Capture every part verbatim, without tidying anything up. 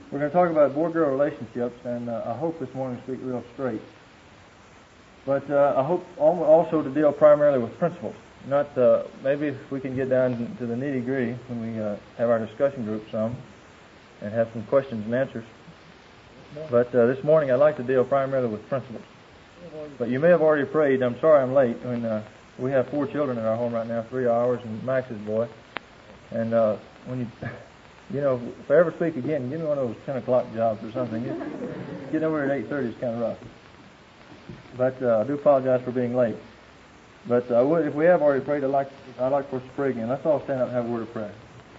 We're going to talk about boy-girl relationships, and uh, I hope this morning to speak real straight. But uh, I hope also to deal primarily with principles. Not uh, maybe if we can get down to the nitty-gritty when we uh, have our discussion group some and have some questions and answers. But uh, this morning I'd like to deal primarily with principles. But you may have already prayed. I'm sorry I'm late. When uh, we have four children in our home right now, three hours and Max's boy. And uh, when you, you know, if I ever speak again, give me one of those ten o'clock jobs or something. Getting over at eight thirty is kind of rough. But uh, I do apologize for being late. But uh, if we have already prayed, I'd like, I'd like for us to pray again. Let's all stand up and have a word of prayer.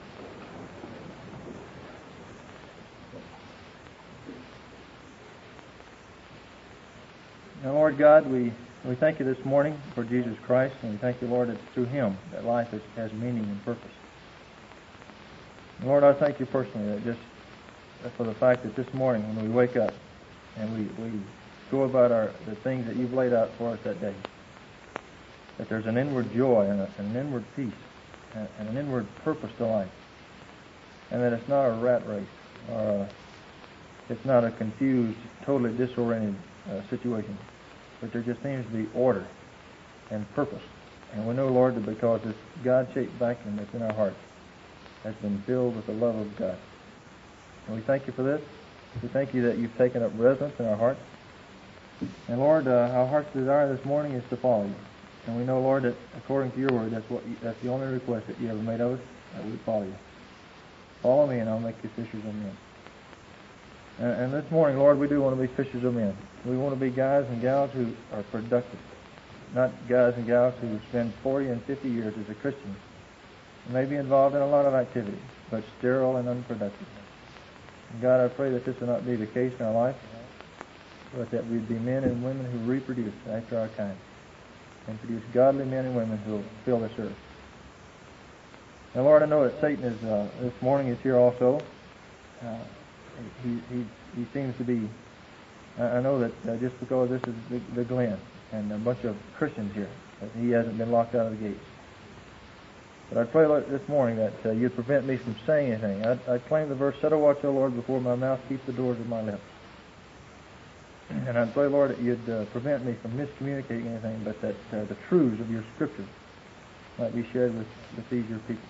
Now, Lord God, we, we thank you this morning for Jesus Christ, and we thank you, Lord, that through him that life is, has meaning and purpose. And Lord, I thank you personally that just for the fact that this morning when we wake up and we, we go about our the things that you've laid out for us that day, that there's an inward joy and a, an inward peace and, and an inward purpose to life, and that it's not a rat race or a, it's not a confused, totally disoriented uh, situation, but there just seems to be order and purpose. And we know, Lord, that because this God-shaped vacuum that's in our hearts has been filled with the love of God. And we thank you for this. We thank you that you've taken up residence in our hearts. And Lord, uh, our heart's desire this morning is to follow you. And we know, Lord, that according to your word, that's what you, that's the only request that you ever made of us, that we follow you. Follow me, and I'll make you fishers of men. And, and this morning, Lord, we do want to be fishers of men. We want to be guys and gals who are productive, not guys and gals who spend forty and fifty years as a Christian, and may be involved in a lot of activities, but sterile and unproductive. And God, I pray that this will not be the case in our life, but that we'd be men and women who reproduce after our kind, and produce godly men and women who will fill this earth. Now, Lord, I know that Satan is uh, this morning is here also. Uh, he, he he seems to be. I know that uh, just because this is the, the Glen and a bunch of Christians here, that he hasn't been locked out of the gates. But I pray, Lord, this morning that uh, you'd prevent me from saying anything. I, I claim the verse, "Set a watch, O Lord, before my mouth, keep the doors of my lips." And I pray, Lord, that you'd uh, prevent me from miscommunicating anything, but that uh, the truths of your Scripture might be shared with, with these your people.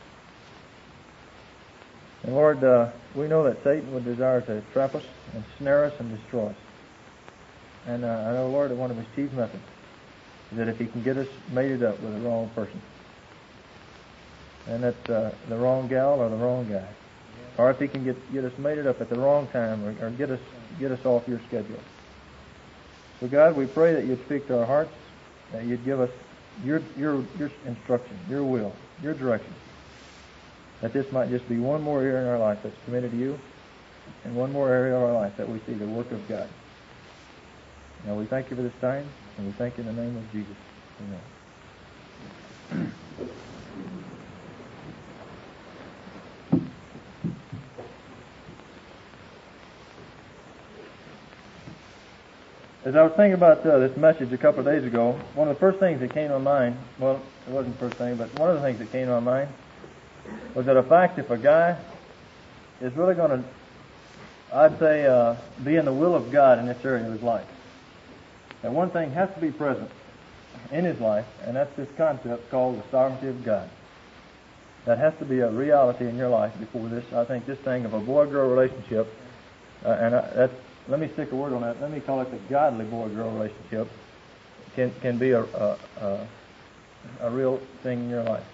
And Lord, uh, we know that Satan would desire to trap us and snare us and destroy us. And uh, I know, Lord, that one of his chief methods is that if he can get us mated up with the wrong person, and that's uh, the wrong gal or the wrong guy, or if he can get get us mated up at the wrong time, or, or get us get us off your schedule. So God, we pray that you'd speak to our hearts, that you'd give us your your your instruction, your will, your direction. That this might just be one more area in our life that's committed to you, and one more area of our life that we see the work of God. Now we thank you for this time, and we thank you in the name of Jesus. Amen. As I was thinking about uh, this message a couple of days ago, one of the first things that came to my mind, well, it wasn't the first thing, but one of the things that came to my mind was that a fact if a guy is really going to, I'd say, uh, be in the will of God in this area of his life, that one thing has to be present in his life, and that's this concept called the sovereignty of God. That has to be a reality in your life before this, I think, this thing of a boy-girl relationship, uh, and I, that's, let me stick a word on that, let me call it the godly boy-girl relationship, can can be a, a, a, a real thing in your life.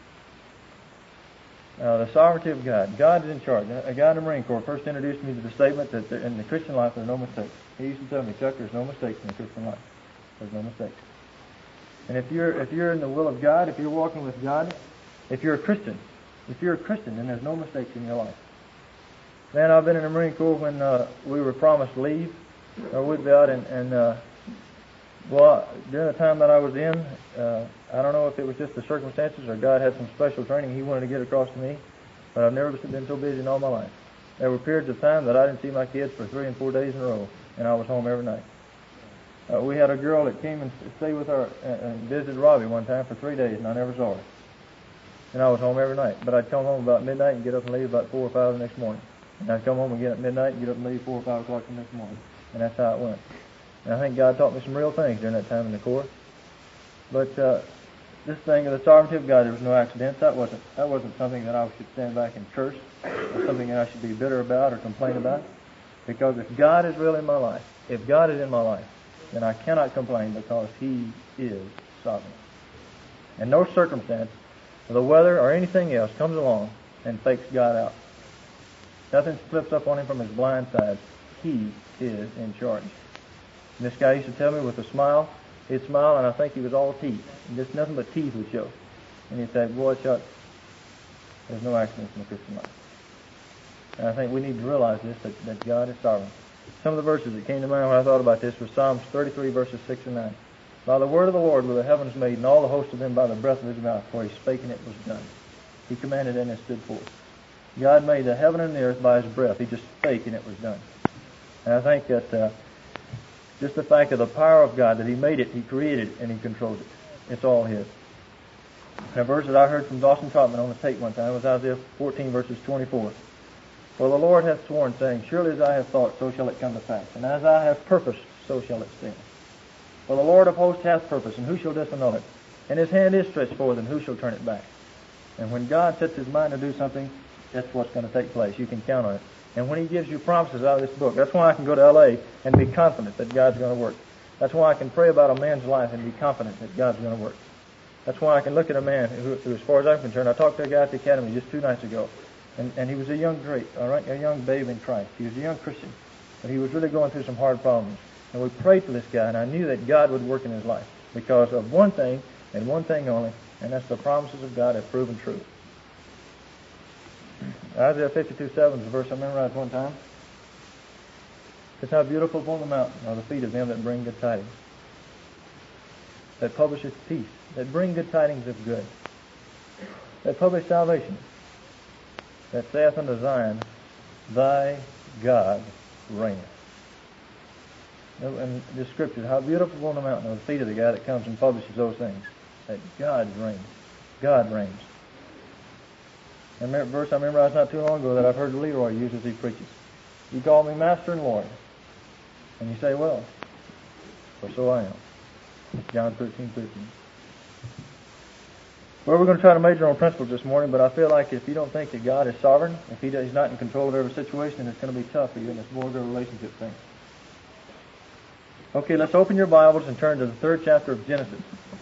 Uh, the sovereignty of God. God is in charge. A guy in the Marine Corps first introduced me to the statement that there, in the Christian life there are no mistakes. He used to tell me, Chuck, there's no mistakes in the Christian life. There's no mistakes. And if you're if you're in the will of God, if you're walking with God, if you're a Christian, if you're a Christian, then there's no mistakes in your life. Man, I've been in the Marine Corps when uh, we were promised leave. Uh, we'd be out and, and uh, well, during the time that I was in, uh, I don't know if it was just the circumstances or God had some special training He wanted to get across to me, but I've never been so busy in all my life. There were periods of time that I didn't see my kids for three and four days in a row, and I was home every night. Uh, we had a girl that came and stayed with our and, and visited Robbie one time for three days, and I never saw her. And I was home every night, but I'd come home about midnight and get up and leave about four or five the next morning. And I'd come home again at midnight and get up maybe four or five o'clock the next morning. And that's how it went. And I think God taught me some real things during that time in the Corps. But uh, this thing of the sovereignty of God, there was no accidents. That wasn't that wasn't something that I should stand back and curse, or something that I should be bitter about or complain about. Because if God is real in my life, if God is in my life, then I cannot complain because He is sovereign. And no circumstance, the weather or anything else, comes along and fakes God out. Nothing flips up on Him from His blind side. He is in charge. And this guy used to tell me with a smile, he'd smile and I think he was all teeth. And just nothing but teeth would show. And he'd say, boy, Chuck, there's no accidents in the Christian life. And I think we need to realize this, that, that God is sovereign. Some of the verses that came to mind when I thought about this was Psalms thirty-three, verses six and nine. By the word of the Lord were the heavens made, and all the host of them by the breath of His mouth, for He spake and it was done. He commanded and it stood forth. God made the heaven and the earth by His breath. He just spake and it was done. And I think that uh, just the fact of the power of God, that He made it, He created it, and He controls it. It's all His. And a verse that I heard from Dawson Trotman on the tape one time was Isaiah fourteen, verses twenty-four. For the Lord hath sworn, saying, surely as I have thought, so shall it come to pass. And as I have purposed, so shall it stand. For the Lord of hosts hath purpose, and who shall disannul it? And His hand is stretched forth, and who shall turn it back? And when God sets His mind to do something, that's what's going to take place. You can count on it. And when He gives you promises out of this book, that's why I can go to L A and be confident that God's going to work. That's why I can pray about a man's life and be confident that God's going to work. That's why I can look at a man who, who, as far as I'm concerned, I talked to a guy at the academy just two nights ago, and, and he was a young great, all right, a young babe in Christ. He was a young Christian, but he was really going through some hard problems. And we prayed for this guy, and I knew that God would work in his life because of one thing and one thing only, and that's the promises of God have proven true. Isaiah fifty-two seven is a verse I memorized one time. It's how beautiful upon the mountain are the feet of them that bring good tidings, that publisheth peace, that bring good tidings of good, that publish salvation, that saith unto Zion, thy God reigneth. And the scripture, how beautiful upon the mountain are the feet of the guy that comes and publishes those things, that God reigns. God reigns. And a verse I memorized not too long ago that I've heard Leroy use as he preaches. You call me Master and Lord. And you say, well, for so I am. John thirteen thirteen. Well, we're going to try to major on principles this morning, but I feel like if you don't think that God is sovereign, if He does, He's not in control of every situation, then it's going to be tough for you in this border relationship thing. Okay, let's open your Bibles and turn to the third chapter of Genesis.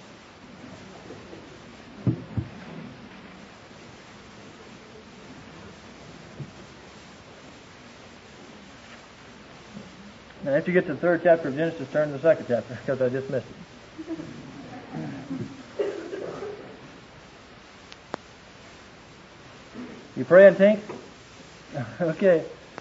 Now, after you get to the third chapter of Genesis, turn to the second chapter, because I just missed it. You praying, Tink? Okay.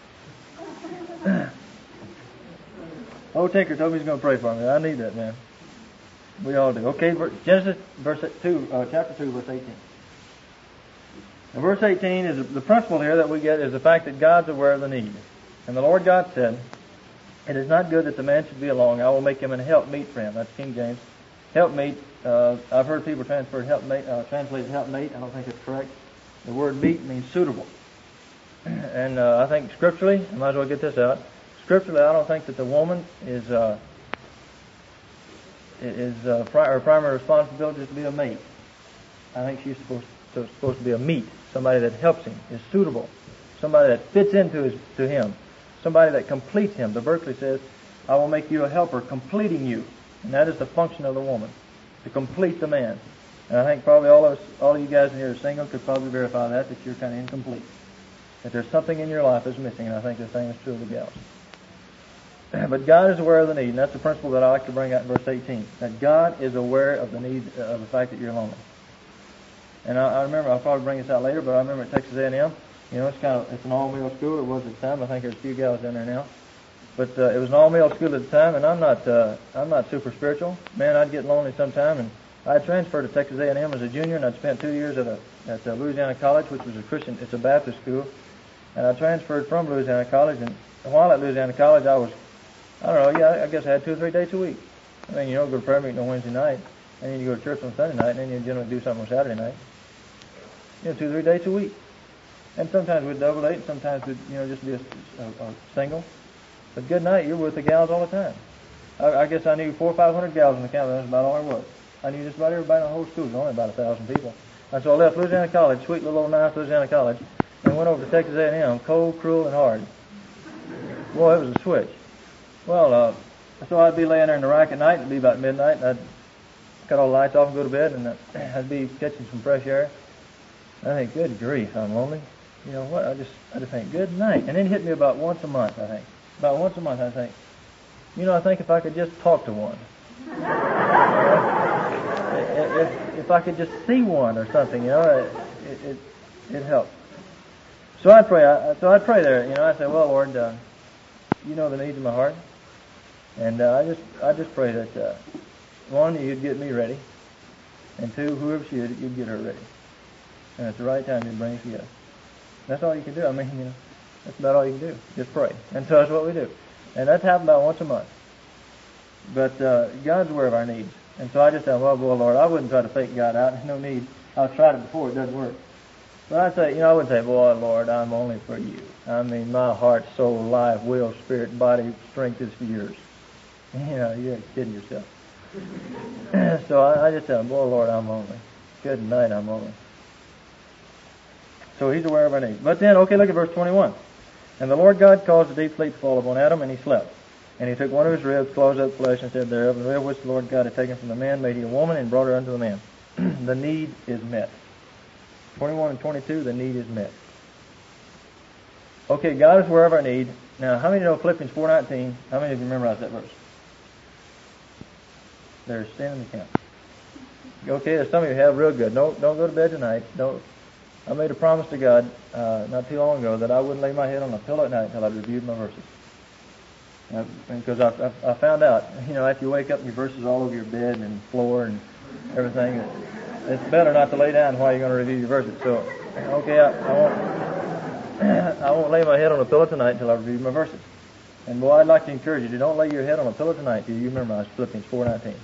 Old Tinker told me he's going to pray for me. I need that, man. We all do. Okay, Genesis verse two, uh, chapter two, verse eighteen. And verse eighteen is the principle here that we get is the fact that God's aware of the need. And the Lord God said, it is not good that the man should be alone. I will make him an helpmeet for him. That's King James. Helpmeet. Uh, I've heard people transfer helpmate, uh, translate helpmate. I don't think it's correct. The word meet means suitable. And uh, I think scripturally, I might as well get this out. Scripturally, I don't think that the woman is uh, is uh, pri- her primary responsibility is to be a mate. I think she's supposed to, supposed to be a meet, somebody that helps him, is suitable, somebody that fits into his to him. Somebody that completes him. The Berkeley says, I will make you a helper, completing you. And that is the function of the woman, to complete the man. And I think probably all of us, all of you guys in here are single could probably verify that, that you're kind of incomplete. That there's something in your life that's missing, and I think the same is true of the gals. But God is aware of the need, and that's the principle that I like to bring out in verse eighteen. That God is aware of the need, of the fact that you're lonely. And I, I remember, I'll probably bring this out later, but I remember at Texas A and M, you know, it's kind of, it's an all-male school. It was at the time. I think there's a few gals in there now. But uh, it was an all-male school at the time, and I'm not, uh, I'm not super spiritual. Man, I'd get lonely sometime, and I transferred to Texas A and M as a junior, and I'd spent two years at a, at uh, Louisiana College, which was a Christian, it's a Baptist school. And I transferred from Louisiana College, and while at Louisiana College, I was, I don't know, yeah, I guess I had two or three dates a week. I mean, you don't go to prayer meeting on Wednesday night, and then you go to church on Sunday night, and then you generally do something on Saturday night. You know, two or three dates a week. And sometimes we'd double date, sometimes we'd, you know, just be a, a, a single. But good night, you're with the gals all the time. I, I guess I knew four or five hundred gals in the county. That's about all there was. I knew just about everybody in the whole school. There was only about a thousand people. And so I left Louisiana College, sweet little old nice Louisiana College, and went over to Texas A and M, cold, cruel, and hard. Boy, it was a switch. Well, uh, so I'd be laying there in the rack at night. It'd be about midnight. And I'd cut all the lights off and go to bed, and I'd be catching some fresh air. And I think, good grief, I'm lonely. You know what? I just, I just think, good night. And then it hit me about once a month. I think about once a month. I think, you know, I think if I could just talk to one, if, if I could just see one or something, you know, it it, it helped. So I'd pray. I, so I'd pray there. You know, I say, well, Lord, uh, you know the needs of my heart, and uh, I just, I just pray that uh, one, you'd get me ready, and two, whoever she is, you'd get her ready, and at the right time, you'd bring us together. That's all you can do. I mean, you know, that's about all you can do. Just pray. And so that's what we do. And that's happened about once a month. But uh, God's aware of our needs. And so I just tell him, well, boy, Lord, I wouldn't try to fake God out. There's no need. I've tried it before. It doesn't work. But I'd say, you know, I wouldn't say, boy, Lord, I'm only for you. I mean, my heart, soul, life, will, spirit, body, strength is for yours. You know, you're kidding yourself. So I, I just tell him, boy, Lord, I'm lonely. Good night, I'm lonely. So he's aware of our needs. But then, okay, look at verse twenty-one. And the Lord God caused a deep sleep to fall upon Adam, and he slept. And he took one of his ribs, closed up flesh, and said thereof, the rib which the Lord God had taken from the man, made he a woman, and brought her unto the man. The need is met. twenty-one and twenty-two, the need is met. Okay, God is aware of our need. Now, how many know Philippians four nineteen? How many of you memorize that verse? There's sin in the camp. Okay, there's some of you have real good. No, don't go to bed tonight. Don't. I made a promise to God uh, not too long ago that I wouldn't lay my head on a pillow at night until I reviewed my verses. Uh, because I, I, I found out, you know, after you wake up and your verses all over your bed and floor and everything, it, it's better not to lay down while you're going to review your verses. So, okay, I, I won't I won't lay my head on a pillow tonight until I review my verses. And boy, I'd like to encourage you to don't lay your head on a pillow tonight till you memorize Philippians four nineteen.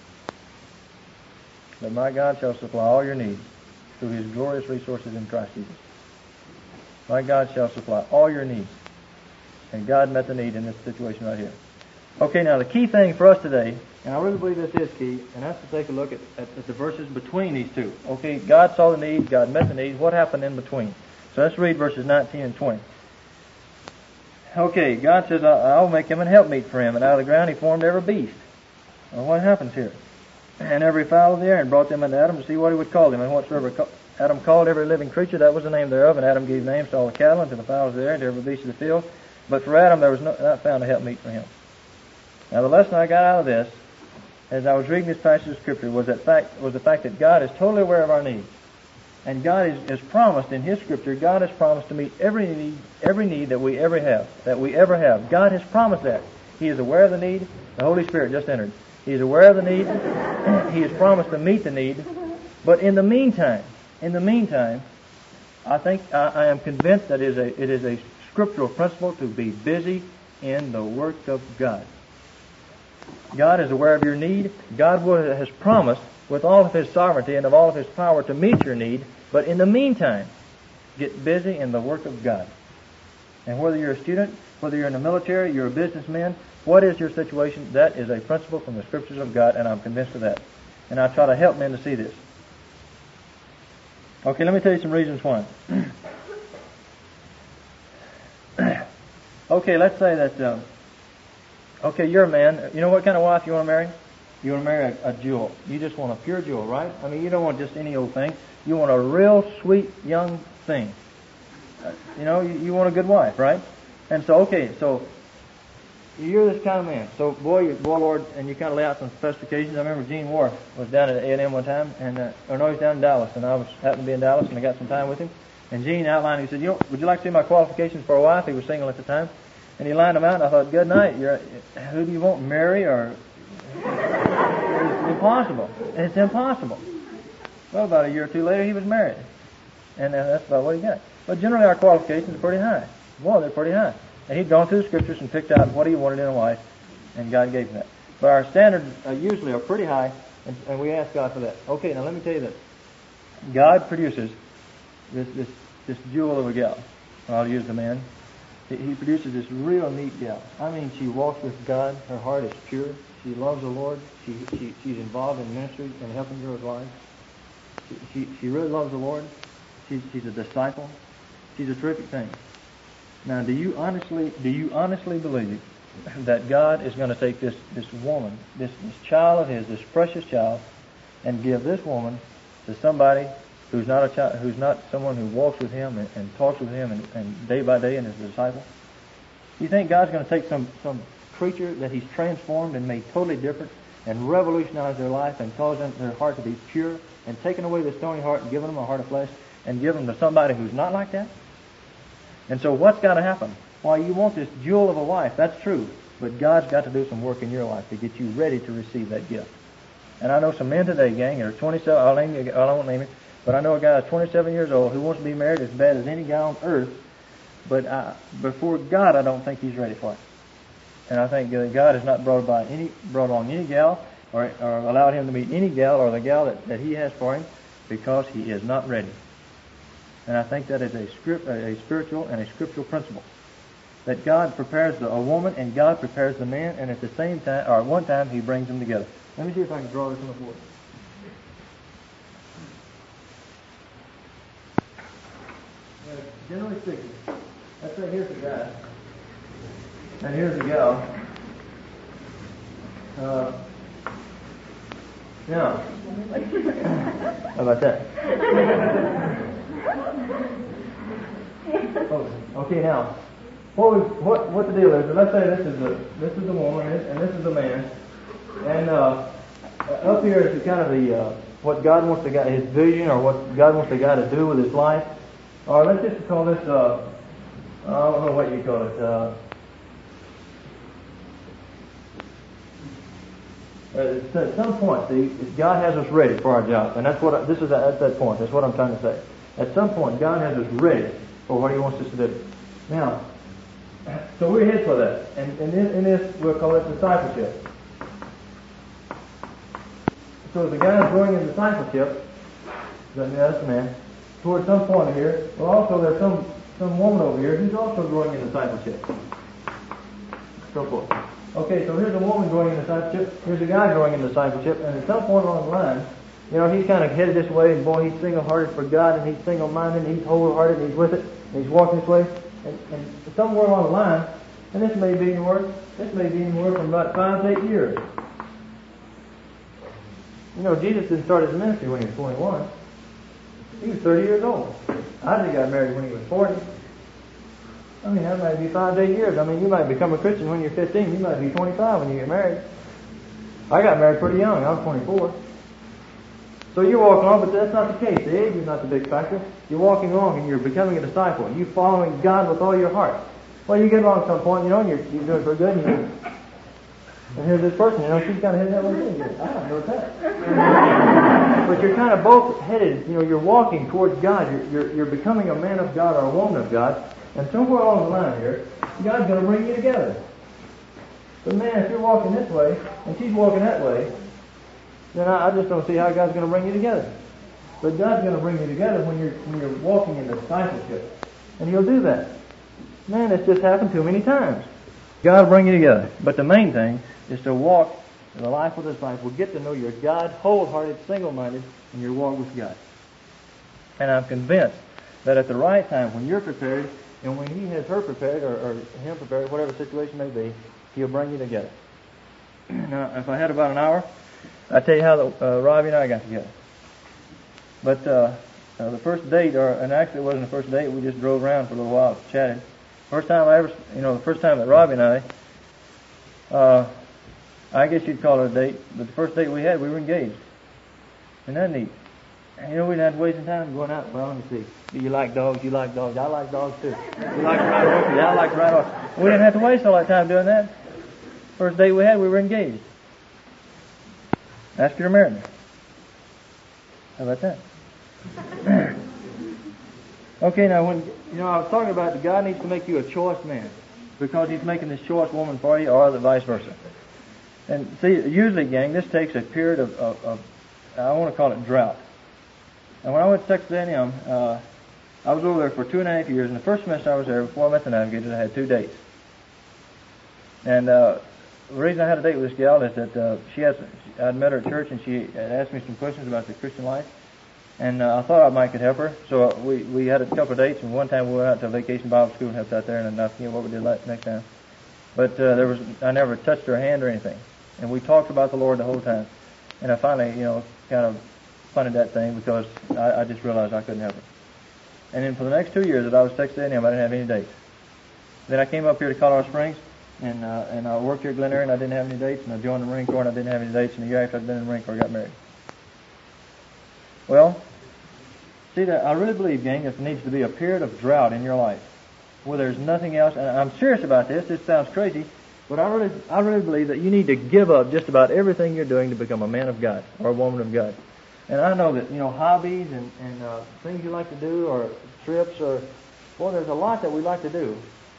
But my God shall supply all your needs through his glorious resources in Christ Jesus. My God shall supply all your needs. And God met the need in this situation right here. Okay, now the key thing for us today, and I really believe this is key, and that's to take a look at, at, at the verses between these two. Okay, God saw the need, God met the need. What happened in between? So let's read verses nineteen and twenty. Okay, God says, I'll make him an helpmeet for him, and out of the ground he formed every beast. Well, what happens here? And every fowl of the air, and brought them unto Adam to see what he would call them. And whatsoever Adam called every living creature, that was the name thereof. And Adam gave names to all the cattle, and to the fowls of the air, and to every beast of the field. But for Adam there was no, not found a helpmeet for him. Now the lesson I got out of this, as I was reading this passage of Scripture, was that fact was the fact that God is totally aware of our needs. And God is, is promised in His Scripture, God has promised to meet every need, every need that we ever have, that we ever have. God has promised that. He is aware of the need. The Holy Spirit just entered. He is aware of the need. He has promised to meet the need. But in the meantime, in the meantime, I think I, I am convinced that it is a it is a scriptural principle to be busy in the work of God. God is aware of your need. God will, has promised with all of His sovereignty and of all of His power to meet your need. But in the meantime, get busy in the work of God. And whether you're a student, whether you're in the military, you're a businessman, what is your situation? That is a principle from the Scriptures of God, and I'm convinced of that. And I try to help men to see this. Okay, let me tell you some reasons why. Okay, let's say that, um, okay, you're a man. You know what kind of wife you want to marry? You want to marry a, a jewel. You just want a pure jewel, right? I mean, you don't want just any old thing. You want a real sweet young thing. Uh, you know, you, you want a good wife, right? And so, okay, so you're this kind of man. So, boy, you, boy, Lord, and you kind of lay out some specifications. I remember Gene Warren was down at A and M one time, and uh, or no, he was down in Dallas, and I was happened to be in Dallas, and I got some time with him. And Gene outlined. He said, "You know, would you like to see my qualifications for a wife?" He was single at the time, and he lined them out. And I thought, "Good night. You're, who do you want, marry or?" It's impossible. It's impossible. Well, about a year or two later, he was married, and uh, that's about what he got. But generally, our qualifications are pretty high. Well, they're pretty high. And he'd gone through the Scriptures and picked out what he wanted in a wife, and God gave him that. But our standards uh, usually are pretty high, and, and we ask God for that. Okay, now let me tell you this. God produces this, this this jewel of a gal. I'll use the man. He, he produces this real neat gal. I mean, she walks with God. Her heart is pure. She loves the Lord. She, she she's involved in ministry and helping girls' lives. She, she she really loves the Lord. She's she's a disciple. She's a terrific thing. Now, do you honestly do you honestly believe that God is going to take this this woman, this this child of His, this precious child, and give this woman to somebody who's not a child, who's not someone who walks with Him and, and talks with Him and, and day by day and is a disciple? You think God's going to take some some creature that He's transformed and made totally different and revolutionize their life and cause them, their heart to be pure, and taking away the stony heart and giving them a heart of flesh and give them to somebody who's not like that? And so what's got to happen? Why, you want this jewel of a wife, that's true, but God's got to do some work in your life to get you ready to receive that gift. And I know some men today, gang, that are twenty-seven, I'll name you, I won't name it, but I know a guy that's twenty-seven years old who wants to be married as bad as any guy on earth, but I, before God, I don't think he's ready for it. And I think that God has not brought by any, brought along any gal or, or allowed him to meet any gal or the gal that, that he has for him because he is not ready. And I think that is a script, a spiritual and a scriptural principle. That God prepares the, a woman and God prepares the man, and at the same time, or at one time, He brings them together. Let me see if I can draw this on the board. Now, generally speaking, let's say here's the guy, and here's the gal. Uh, now, how about that? Oh, okay, now, what, was, what what the deal is? Let's say this is the this is the woman and this is the man, and uh, up here is the kind of the uh, what God wants the guy, his vision, or what God wants the guy to do with his life. Or let's just call this uh, I don't know what you call it. Uh, at some point, see, God has us ready for our job, and that's what I, this is at that point. That's what I'm trying to say. At some point, God has us ready for what He wants us to do. Now, so we're here for that, and, and in, in this we'll call it discipleship. So the guy's growing in discipleship, that's the man, toward some point here. Well, also there's some some woman over here who's also growing in discipleship. So forth. Okay, so here's a woman growing in discipleship. Here's a guy growing in discipleship, and at some point along the line, you know, he's kind of headed this way, and boy, he's single-hearted for God, and he's single-minded, and he's wholehearted, and he's with it, and he's walking this way. And, and somewhere along the line, and this may be anywhere, this may be anywhere from about five to eight years. You know, Jesus didn't start his ministry when he was twenty-one. He was thirty years old. Isaac got married when he was forty. I mean, that might be five to eight years. I mean, you might become a Christian when you're fifteen. You might be twenty-five when you get married. I got married pretty young. I was twenty-four. So you're walking on, but that's not the case. The age is not the big factor. You're walking along and you're becoming a disciple. You're following God with all your heart. Well, you get along at some point, you know, and you're, you're doing pretty good. And, you, and here's this person, you know, she's kind of heading that way too. I don't know that. But you're kind of both headed, you know, you're walking towards God. You're, you're, you're becoming a man of God or a woman of God. And somewhere along the line here, God's going to bring you together. But man, if you're walking this way and she's walking that way, then I, I just don't see how God's going to bring you together. But God's going to bring you together when you're when you're walking in discipleship, and He'll do that. Man, it's just happened too many times. God will bring you together. But the main thing is to walk in the life of the disciple. Get to know your God, wholehearted, single-minded, in your walk with God. And I'm convinced that at the right time, when you're prepared, and when He has her prepared, or, or him prepared, whatever the situation may be, He'll bring you together. Now, if I had about an hour, I'd tell you how the, uh, Robbie and I got together. But uh, uh, the first date, or and actually it wasn't the first date, we just drove around for a little while, chatted. First time I ever, you know, the first time that Robbie and I, uh, I guess you'd call it a date, but the first date we had, we were engaged. Isn't that neat? And, you know, we didn't have to waste any time going out. Well, let me see. Do you like dogs? You like dogs. I like dogs too. You like to ride horses? Yeah, I like to ride horses. We didn't have to waste all that time doing that. First date we had, we were engaged. Ask her to marry me. How about that? Okay, now when you know I was talking about that God needs to make you a choice man because He's making this choice woman for you, or the vice versa. And see, usually, gang, this takes a period of, of, of I want to call it drought. And when I went to Texas A and M, uh, I was over there for two and a half years, and the first semester I was there, before I met the navigators, I had two dates. And uh, the reason I had a date with this gal is that uh, she has, I'd met her at church, and she had asked me some questions about the Christian life. And uh, I thought I might could help her. So uh, we, we had a couple of dates, and one time we went out to a vacation Bible school and helped out there, and I forget what we did next time. But uh, there was I never touched her hand or anything. And we talked about the Lord the whole time. And I finally, you know, kind of funded that thing because I, I just realized I couldn't help her. And then for the next two years that I was Texas A and M, I didn't have any dates. Then I came up here to Colorado Springs, and uh, and I worked here at Glen Eyre, and I didn't have any dates. And I joined the Marine Corps, and I didn't have any dates. And a year after I'd been in the Marine Corps, I got married. Well, see, that I really believe, gang, that there needs to be a period of drought in your life where there's nothing else. And I'm serious about this. This sounds crazy, but I really, I really believe that you need to give up just about everything you're doing to become a man of God or a woman of God. And I know that, you know, hobbies and, and uh, things you like to do or trips or, well, there's a lot that we like to do.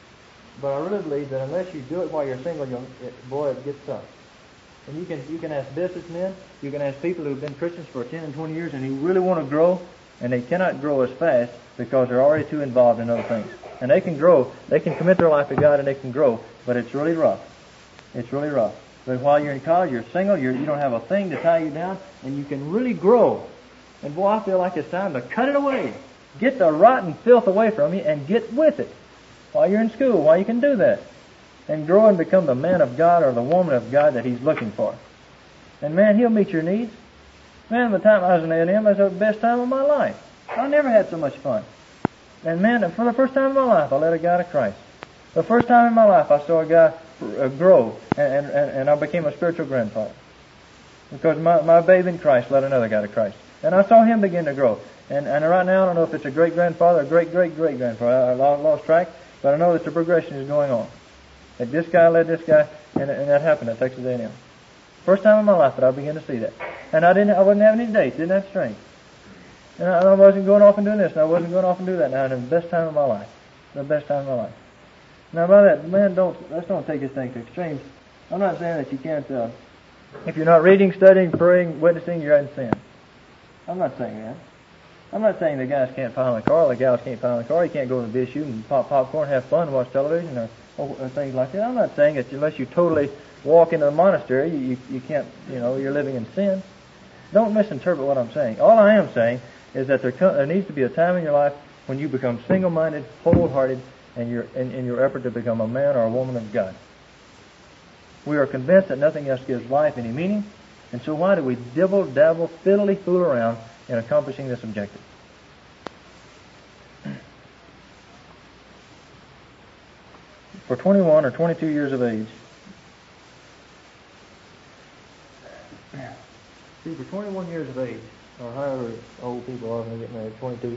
But I really believe that unless you do it while you're single, you'll, it, boy, it gets tough. And you can you can ask businessmen, you can ask people who've been Christians for ten and twenty years and who really want to grow, and they cannot grow as fast because they're already too involved in other things. And they can grow, they can commit their life to God and they can grow, but it's really rough. It's really rough. But while you're in college, you're single, you're, you don't have a thing to tie you down, and you can really grow. And boy, I feel like it's time to cut it away. Get the rotten filth away from you and get with it. While you're in school, while you can do that. And grow and become the man of God or the woman of God that He's looking for. And man, He'll meet your needs. Man, the time I was in A and M, it was the best time of my life. I never had so much fun. And man, for the first time in my life, I led a guy to Christ. The first time in my life, I saw a guy uh, grow, and, and, and I became a spiritual grandfather. Because my, my babe in Christ led another guy to Christ. And I saw him begin to grow. And, and right now, I don't know if it's a great-grandfather or great-great-great-grandfather. I, I lost track, but I know that the progression is going on. That this guy led this guy, and, and that happened at Texas A and M. First time in my life that I began to see that. And I didn't, I wasn't having any dates, didn't have strength. And I, I wasn't going off and doing this, and I wasn't going off and do that. Now, it's the best time of my life. The best time of my life. Now, by that, man, don't, let's don't take this thing to extremes. I'm not saying that you can't, uh, if you're not reading, studying, praying, witnessing, you're in sin. I'm not saying that. I'm not saying the guys can't pile in the car, the gals can't pile in the car, you can't go to the beer shoot and pop popcorn, have fun, watch television, or, or, or things like that. I'm not saying that unless you totally walk into a monastery, you, you, you can't, you know, you're living in sin. Don't misinterpret what I'm saying. All I am saying is that there, there needs to be a time in your life when you become single-minded, wholehearted, and you're in, in your effort to become a man or a woman of God. We are convinced that nothing else gives life any meaning, and so why do we dibble, dabble, fiddly, fool around in accomplishing this objective? For twenty-one or twenty-two years of age, see, for twenty-one years of age, or however old people are when they get married, twenty-two,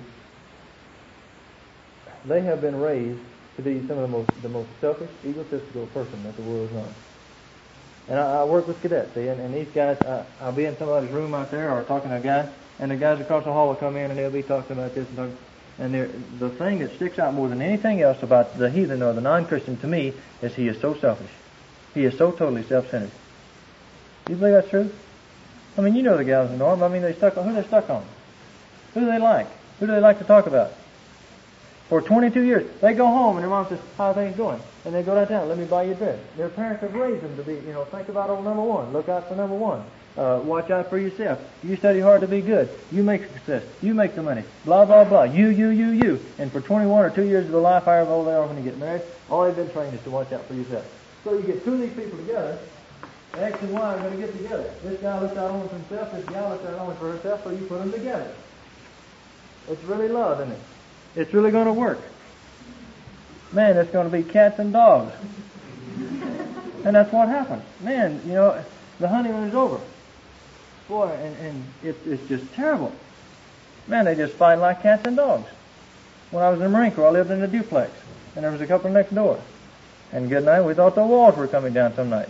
they have been raised to be some of the most the most selfish, egotistical person that the world has known. And I, I work with cadets, see, and, and these guys, I, I'll be in somebody's room out there or talking to a guy, and the guys across the hall will come in and they'll be talking about this and talking. And the thing that sticks out more than anything else about the heathen or the non-Christian to me is he is so selfish. He is so totally self-centered. Do you believe that's true? I mean, you know the gals in Norm. I mean, they stuck on who they stuck on. Who do they like? Who do they like to talk about? For twenty-two years, they go home and their mom says, "How are things going?" And they go downtown, "Let me buy you a dress." Their parents have raised them to be, you know, think about old number one. Look out for number one. Uh, watch out for yourself. You study hard to be good. You make success. You make the money. Blah, blah, blah. You, you, you, you. And for twenty-one or two years of their life, however old they are when you get married, all they've been trained is to watch out for yourself. So you get two of these people together, X and Y are going to get together. This guy looks out only for himself, this gal looks out only for herself, so you put them together. It's really love, isn't it? It's really going to work. Man, it's going to be cats and dogs. And that's what happens. Man, you know, the honeymoon is over. Boy, and, and it, it's just terrible. Man, they just fight like cats and dogs. When I was in the Marine Corps, I lived in a duplex, and there was a couple next door. And good night, we thought the walls were coming down some nights.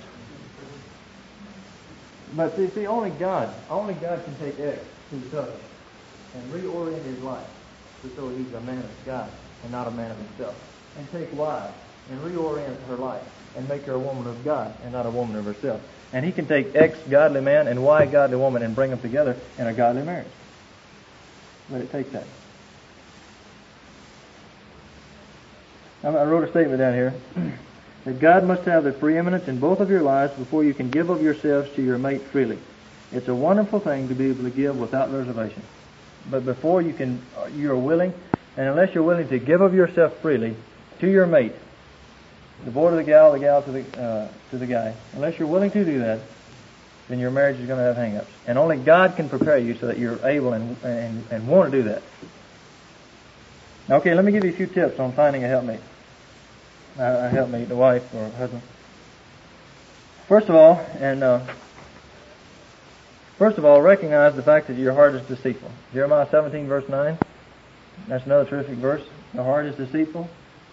But see, see, only God, only God can take X, who's selfish, and reorient his life to so he's a man of God and not a man of himself. And take Y and reorient her life and make her a woman of God and not a woman of herself. And he can take X godly man and Y godly woman and bring them together in a godly marriage. But it takes that. I wrote a statement down here that God must have the preeminence in both of your lives before you can give of yourselves to your mate freely. It's a wonderful thing to be able to give without reservation. But before you can, you're willing, and unless you're willing to give of yourself freely to your mate, the boy to the gal, the gal to the uh, to the guy, unless you're willing to do that, then your marriage is going to have hang-ups. And only God can prepare you so that you're able and and, and want to do that. Okay, let me give you a few tips on finding a helpmate. Uh, a helpmate, a wife or a husband. First of all, and uh, first of all, recognize the fact that your heart is deceitful. Jeremiah seventeen, verse nine. That's another terrific verse. The heart is deceitful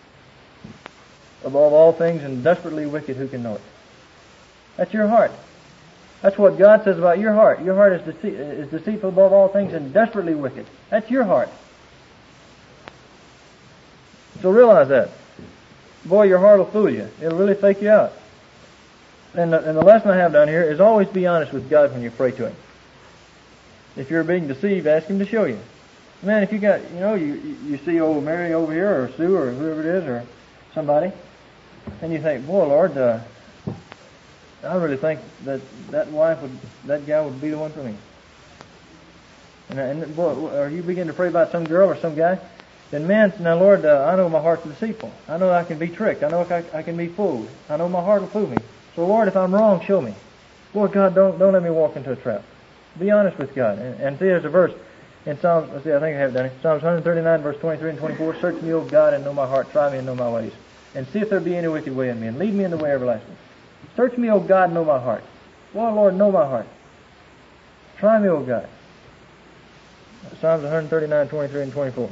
above all things and desperately wicked. Who can know it? That's your heart. That's what God says about your heart. Your heart is, dece- is deceitful above all things and desperately wicked. That's your heart. So realize that. Boy, your heart will fool you. It'll really fake you out. And the, and the lesson I have down here is always be honest with God when you pray to Him. If you're being deceived, ask Him to show you. Man, if you got, you know, you you see old Mary over here, or Sue, or whoever it is, or somebody, and you think, boy, Lord, uh, I really think that that wife would, that guy would be the one for me. And, and boy, or you begin to pray about some girl or some guy, then man, now Lord, uh, I know my heart's deceitful. I know I can be tricked. I know I, I can be fooled. I know my heart will fool me. So Lord, if I'm wrong, show me. Boy, God, don't don't let me walk into a trap. Be honest with God. And, and see, there's a verse in Psalms. Let's see, I think I have it down here. Psalms one thirty-nine, verse twenty-three and twenty-four. Search me, O God, and know my heart. Try me and know my ways, and see if there be any wicked way in me, and lead me in the way everlasting. Search me, O God, and know my heart. Well, Lord, know my heart. Try me, O God. Psalms one thirty-nine, twenty-three and twenty-four.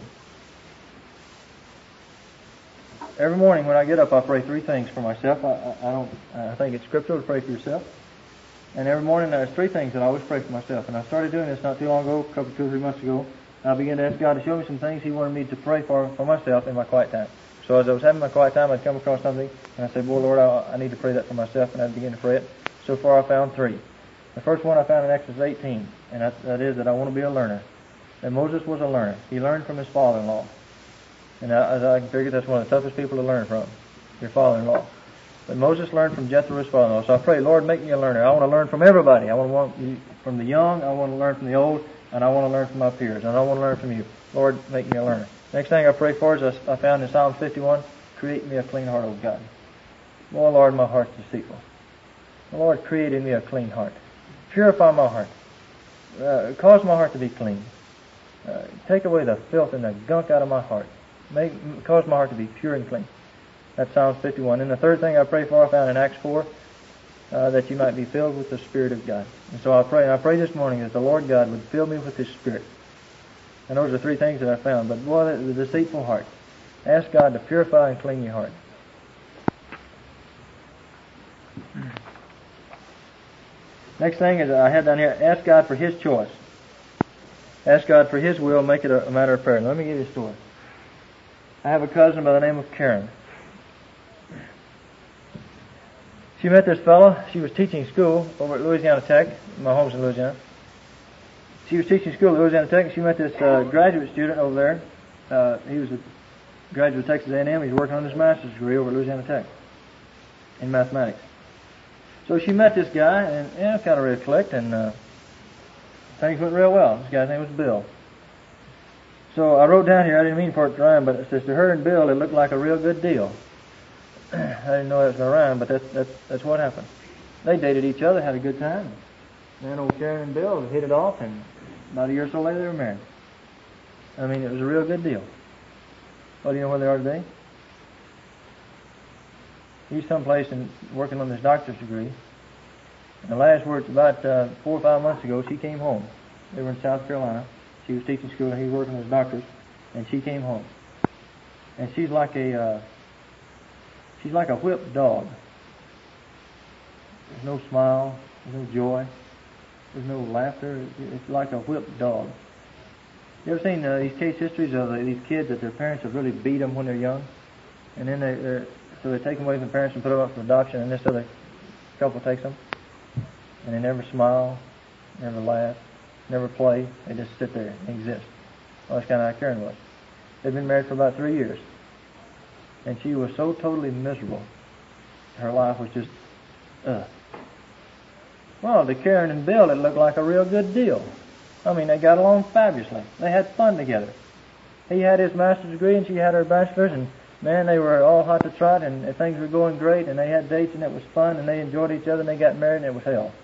Every morning when I get up, I pray three things for myself. I, I, I don't. I think it's scriptural to pray for yourself. And every morning there's three things that I always pray for myself. And I started doing this not too long ago, a couple, two or three months ago. I began to ask God to show me some things He wanted me to pray for for myself in my quiet time. So as I was having my quiet time, I'd come across something, and I said, "Boy, Lord, I, I need to pray that for myself." And I'd begin to pray it. So far, I found three. The first one I found in Exodus eighteen, and that, that is that I want to be a learner. And Moses was a learner. He learned from his father-in-law. And I, as I can figure, that's one of the toughest people to learn from, your father-in-law. But Moses learned from Jethro, his father-in-law. So I pray, Lord, make me a learner. I want to learn from everybody. I want to want from the young, I want to learn from the old, and I want to learn from my peers. And I want to learn from you. Lord, make me a learner. Next thing I pray for is I found in Psalm fifty-one, create me a clean heart, O God. Oh, Lord, my heart's deceitful. The Lord created me a clean heart. Purify my heart. Uh, cause my heart to be clean. Uh, take away the filth and the gunk out of my heart. Make, cause my heart to be pure and clean. That's Psalms fifty-one. And the third thing I pray for, I found in Acts four, uh, that you might be filled with the Spirit of God. And so I pray, and I pray this morning that the Lord God would fill me with His Spirit. And those are three things that I found. But boy, the, the deceitful heart. Ask God to purify and clean your heart. Next thing is I had down here, ask God for His choice. Ask God for His will, make it a, a matter of prayer. Now, let me give you a story. I have a cousin by the name of Karen. She met this fellow. She was teaching school over at Louisiana Tech. My home's in Louisiana. She was teaching school at Louisiana Tech, and she met this uh, graduate student over there. Uh, he was a graduate of Texas A and M. He's working on his master's degree over at Louisiana Tech in mathematics. So she met this guy, and yeah, kind of really clicked, and uh, things went real well. This guy's name was Bill. So I wrote down here, I didn't mean for it to rhyme, but it says, to her and Bill, it looked like a real good deal. I didn't know that was going to rhyme, but that's, that's, that's what happened. They dated each other, had a good time. Then old Karen and Bill hit it off, and about a year or so later, they were married. I mean, it was a real good deal. Well, do you know where they are today? He's someplace and working on his doctor's degree. And the last words, about uh, four or five months ago, she came home. They were in South Carolina. She was teaching school, and he was working on his doctor's, and she came home. And she's like a uh, she's like a whipped dog. There's no smile, there's no joy, there's no laughter. It's like a whipped dog. You ever seen uh, these case histories of uh, these kids that their parents have really beat them when they're young, and then they they're, so they take them away from the parents and put them up for adoption, and this other couple takes them, and they never smile, never laugh, never play. They just sit there and exist. Well, that's kind of how Karen was. They've been married for about three years. And she was so totally miserable. Her life was just, ugh. Well, to Karen and Bill, it looked like a real good deal. I mean, they got along fabulously. They had fun together. He had his master's degree and she had her bachelor's, and man, they were all hot to trot, and things were going great, and they had dates, and it was fun, and they enjoyed each other, and they got married, and it was hell.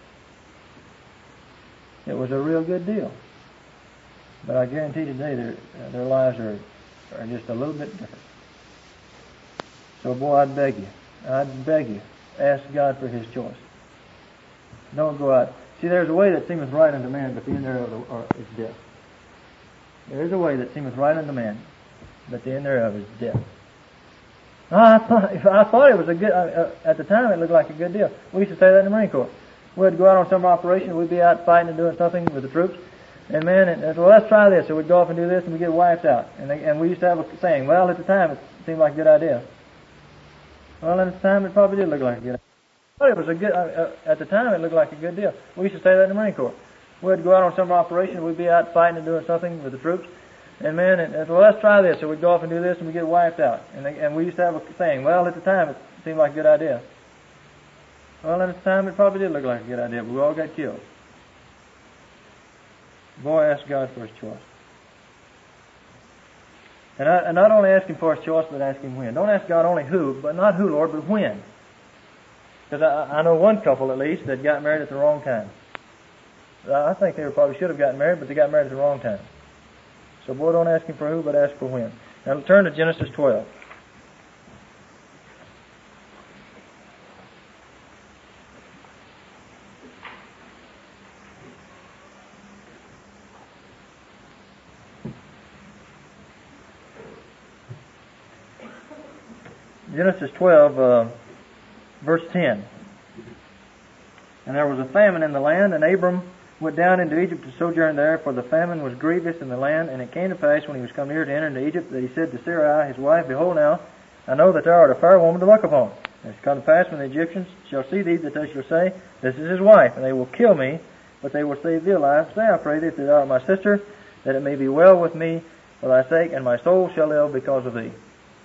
It was a real good deal. But I guarantee today their their lives are, are just a little bit different. So, boy, I'd beg you, I'd beg you, ask God for His choice. Don't go out. See, there's a way that seemeth right unto man, but the end thereof is death. There is a way that seemeth right unto man, but the end thereof is death. I thought, I thought it was a good, uh, at the time it looked like a good deal. We used to say that in the Marine Corps. We'd go out on some operation, we'd be out fighting and doing something with the troops, and man, and, well, let's try this. So we'd go off and do this, and we'd get wiped out. And, they, and we used to have a saying, well, at the time it seemed like a good idea. Well, at the time it probably did look like a good idea. But it was a good, uh, at the time it looked like a good deal. We used to say that in the Marine Corps. We'd go out on some operation, we'd be out fighting and doing something with the troops, and man, and, and, well, let's try this. So we'd go off and do this, and we'd get wiped out. And, they, and we used to have a saying, well, at the time it seemed like a good idea. Well, at the time it probably did look like a good idea, but we all got killed. Boy, ask God for His choice. And, I, and not only ask Him for His choice, but ask Him when. Don't ask God only who, but not who, Lord, but when. Because I, I know one couple, at least, that got married at the wrong time. I think they probably should have gotten married, but they got married at the wrong time. So, boy, don't ask Him for who, but ask for when. Now, turn to Genesis twelve. Genesis twelve, uh, verse ten. And there was a famine in the land, and Abram went down into Egypt to sojourn there, for the famine was grievous in the land. And it came to pass, when he was come near to enter into Egypt, that he said to Sarai his wife, Behold now, I know that thou art a fair woman to look upon. And it's come to pass, when the Egyptians shall see thee, that they shall say, This is his wife, and they will kill me, but they will save thee alive. Say, I pray thee, that thou art my sister, that it may be well with me for thy sake, and my soul shall live because of thee.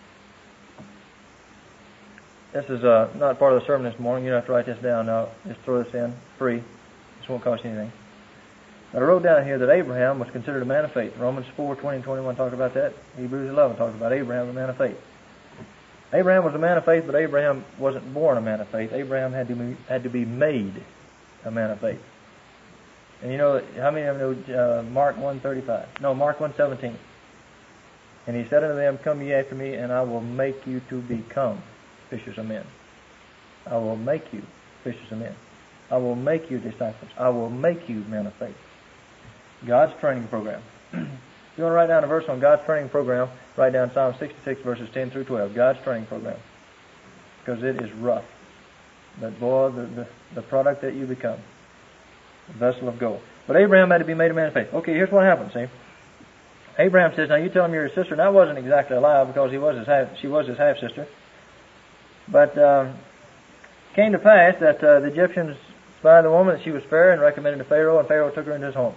This is uh, not part of the sermon this morning. You don't have to write this down now. Just throw this in free. This won't cost you anything. But I wrote down here that Abraham was considered a man of faith. Romans four, twenty and twenty-one talk about that. Hebrews eleven talks about Abraham, a man of faith. Abraham was a man of faith, but Abraham wasn't born a man of faith. Abraham had to be, had to be made a man of faith. And you know, how many of them know uh, Mark one thirty-five? No, Mark one seventeen. And he said unto them, Come ye after me, and I will make you to become fishers of men. I will make you fishers of men. I will make you disciples. I will make you men of faith. God's training program. If you want to write down a verse on God's training program, write down Psalm sixty-six, verses ten through twelve. God's training program. Because it is rough. But boy, the, the, the product that you become. The vessel of gold. But Abraham had to be made a man of faith. Okay, here's what happened, see. Abraham says, now you tell him you're his sister. And that wasn't exactly a lie, because he was his half, she was his half-sister. But um, it came to pass that uh, the Egyptians spied the woman, that she was fair, and recommended to Pharaoh, and Pharaoh took her into his home.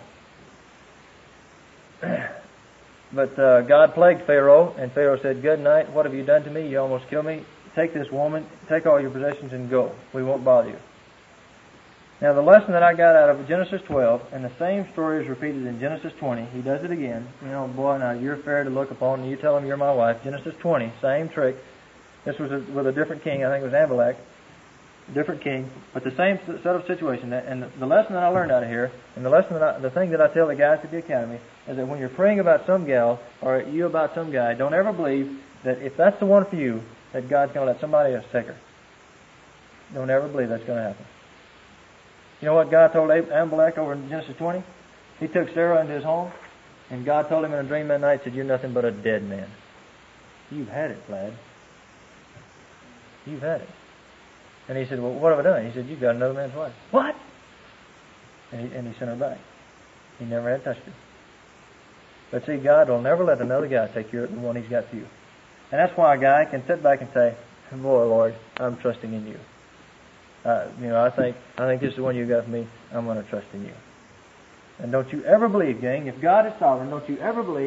But uh, God plagued Pharaoh, and Pharaoh said, Good night, what have you done to me? You almost killed me. Take this woman, take all your possessions, and go. We won't bother you. Now, the lesson that I got out of Genesis twelve, and the same story is repeated in Genesis twenty. He does it again. You know, boy, now you're fair to look upon, and you tell him you're my wife. Genesis twenty, same trick. This was a, with a different king. I think it was Amalek. Different king, but the same set of situation. And the lesson that I learned out of here, and the lesson that I, the thing that I tell the guys at the academy, is that when you're praying about some gal, or you about some guy, don't ever believe that if that's the one for you, that God's going to let somebody else take her. Don't ever believe that's going to happen. You know what God told Amalek over in Genesis twenty? He took Sarah into his home, and God told him in a dream that night, said, You're nothing but a dead man. You've had it, lad. You've had it. And he said, Well, what have I done? He said, You've got another man's wife. What? And he, and he sent her back. He never had touched her. But see, God will never let another guy take care of the one He's got for you. And that's why a guy can sit back and say, Boy, Lord, I'm trusting in you. Uh, you know, I think I think this is the one you got for me. I'm going to trust in you. And don't you ever believe, gang, if God is sovereign, don't you ever believe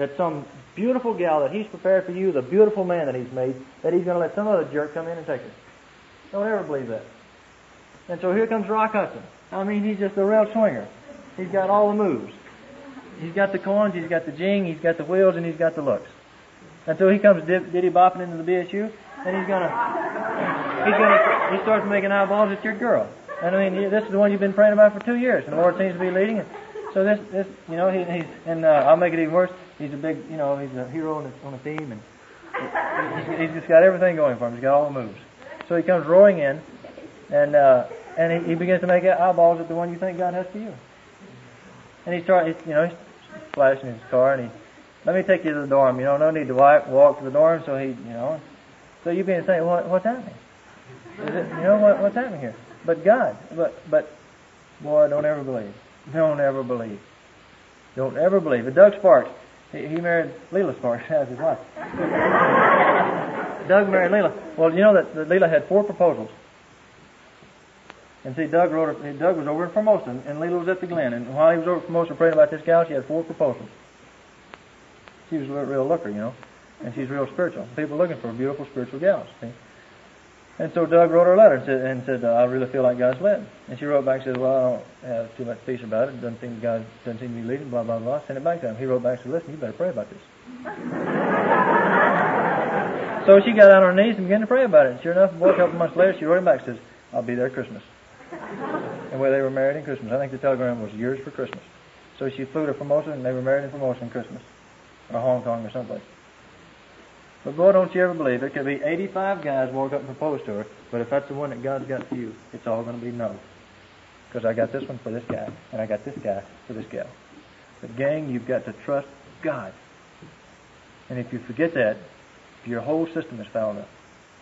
that some beautiful gal that he's prepared for you, the beautiful man that he's made, that he's going to let some other jerk come in and take her. Don't ever believe that. And so here comes Rock Hudson. I mean, he's just a real swinger. He's got all the moves. He's got the coins, he's got the jing, he's got the wheels, and he's got the looks. And so he comes diddy bopping into the B S U, and he's gonna, he's gonna, he starts making eyeballs at your girl. And I mean, this is the one you've been praying about for two years, and the Lord seems to be leading it. So this, this, you know, he, he's, and uh, I'll make it even worse. He's a big, you know, he's a hero on a, on a team, and he's, he's just got everything going for him. He's got all the moves. So he comes roaring in, and uh, and he, he begins to make eyeballs at the one you think God has for you. And he starts, you know, he's flashing his car, and he, let me take you to the dorm. You know, no need to walk, walk to the dorm. So he, you know, so you begin to think, what, what's happening? Is it, you know, what, what's happening here? But God, but but boy, don't ever believe. Don't ever believe. Don't ever believe. But Doug Sparks, he, he married Leela Sparks as his wife. Doug married Leela. Well, you know that, that Leela had four proposals. And see, Doug wrote. Her, Doug was over in Formosa, and Leela was at the Glen. And while he was over in Formosa praying about this gal, she had four proposals. She was a real looker, you know, and she's real spiritual. People are looking for beautiful spiritual gals. See? And so Doug wrote her a letter and said, and said uh, I really feel like God's led. And she wrote back and said, well, I don't have too much peace about it. It doesn't seem God doesn't seem to be leading, blah, blah, blah. Send it back to him. He wrote back and said, listen, you better pray about this. So she got on her knees and began to pray about it. And sure enough, a couple months later, she wrote him back and says, I'll be there at Christmas. And where they were married in Christmas. I think the telegram was yours for Christmas. So she flew to Formosa, and they were married in Formosa in Christmas. Or Hong Kong or someplace. But boy, don't you ever believe. There could be eighty-five guys walk up and propose to her, but if that's the one that God's got for you, it's all going to be no. Because I got this one for this guy, and I got this guy for this gal. But gang, you've got to trust God. And if you forget that, your whole system is fouled up.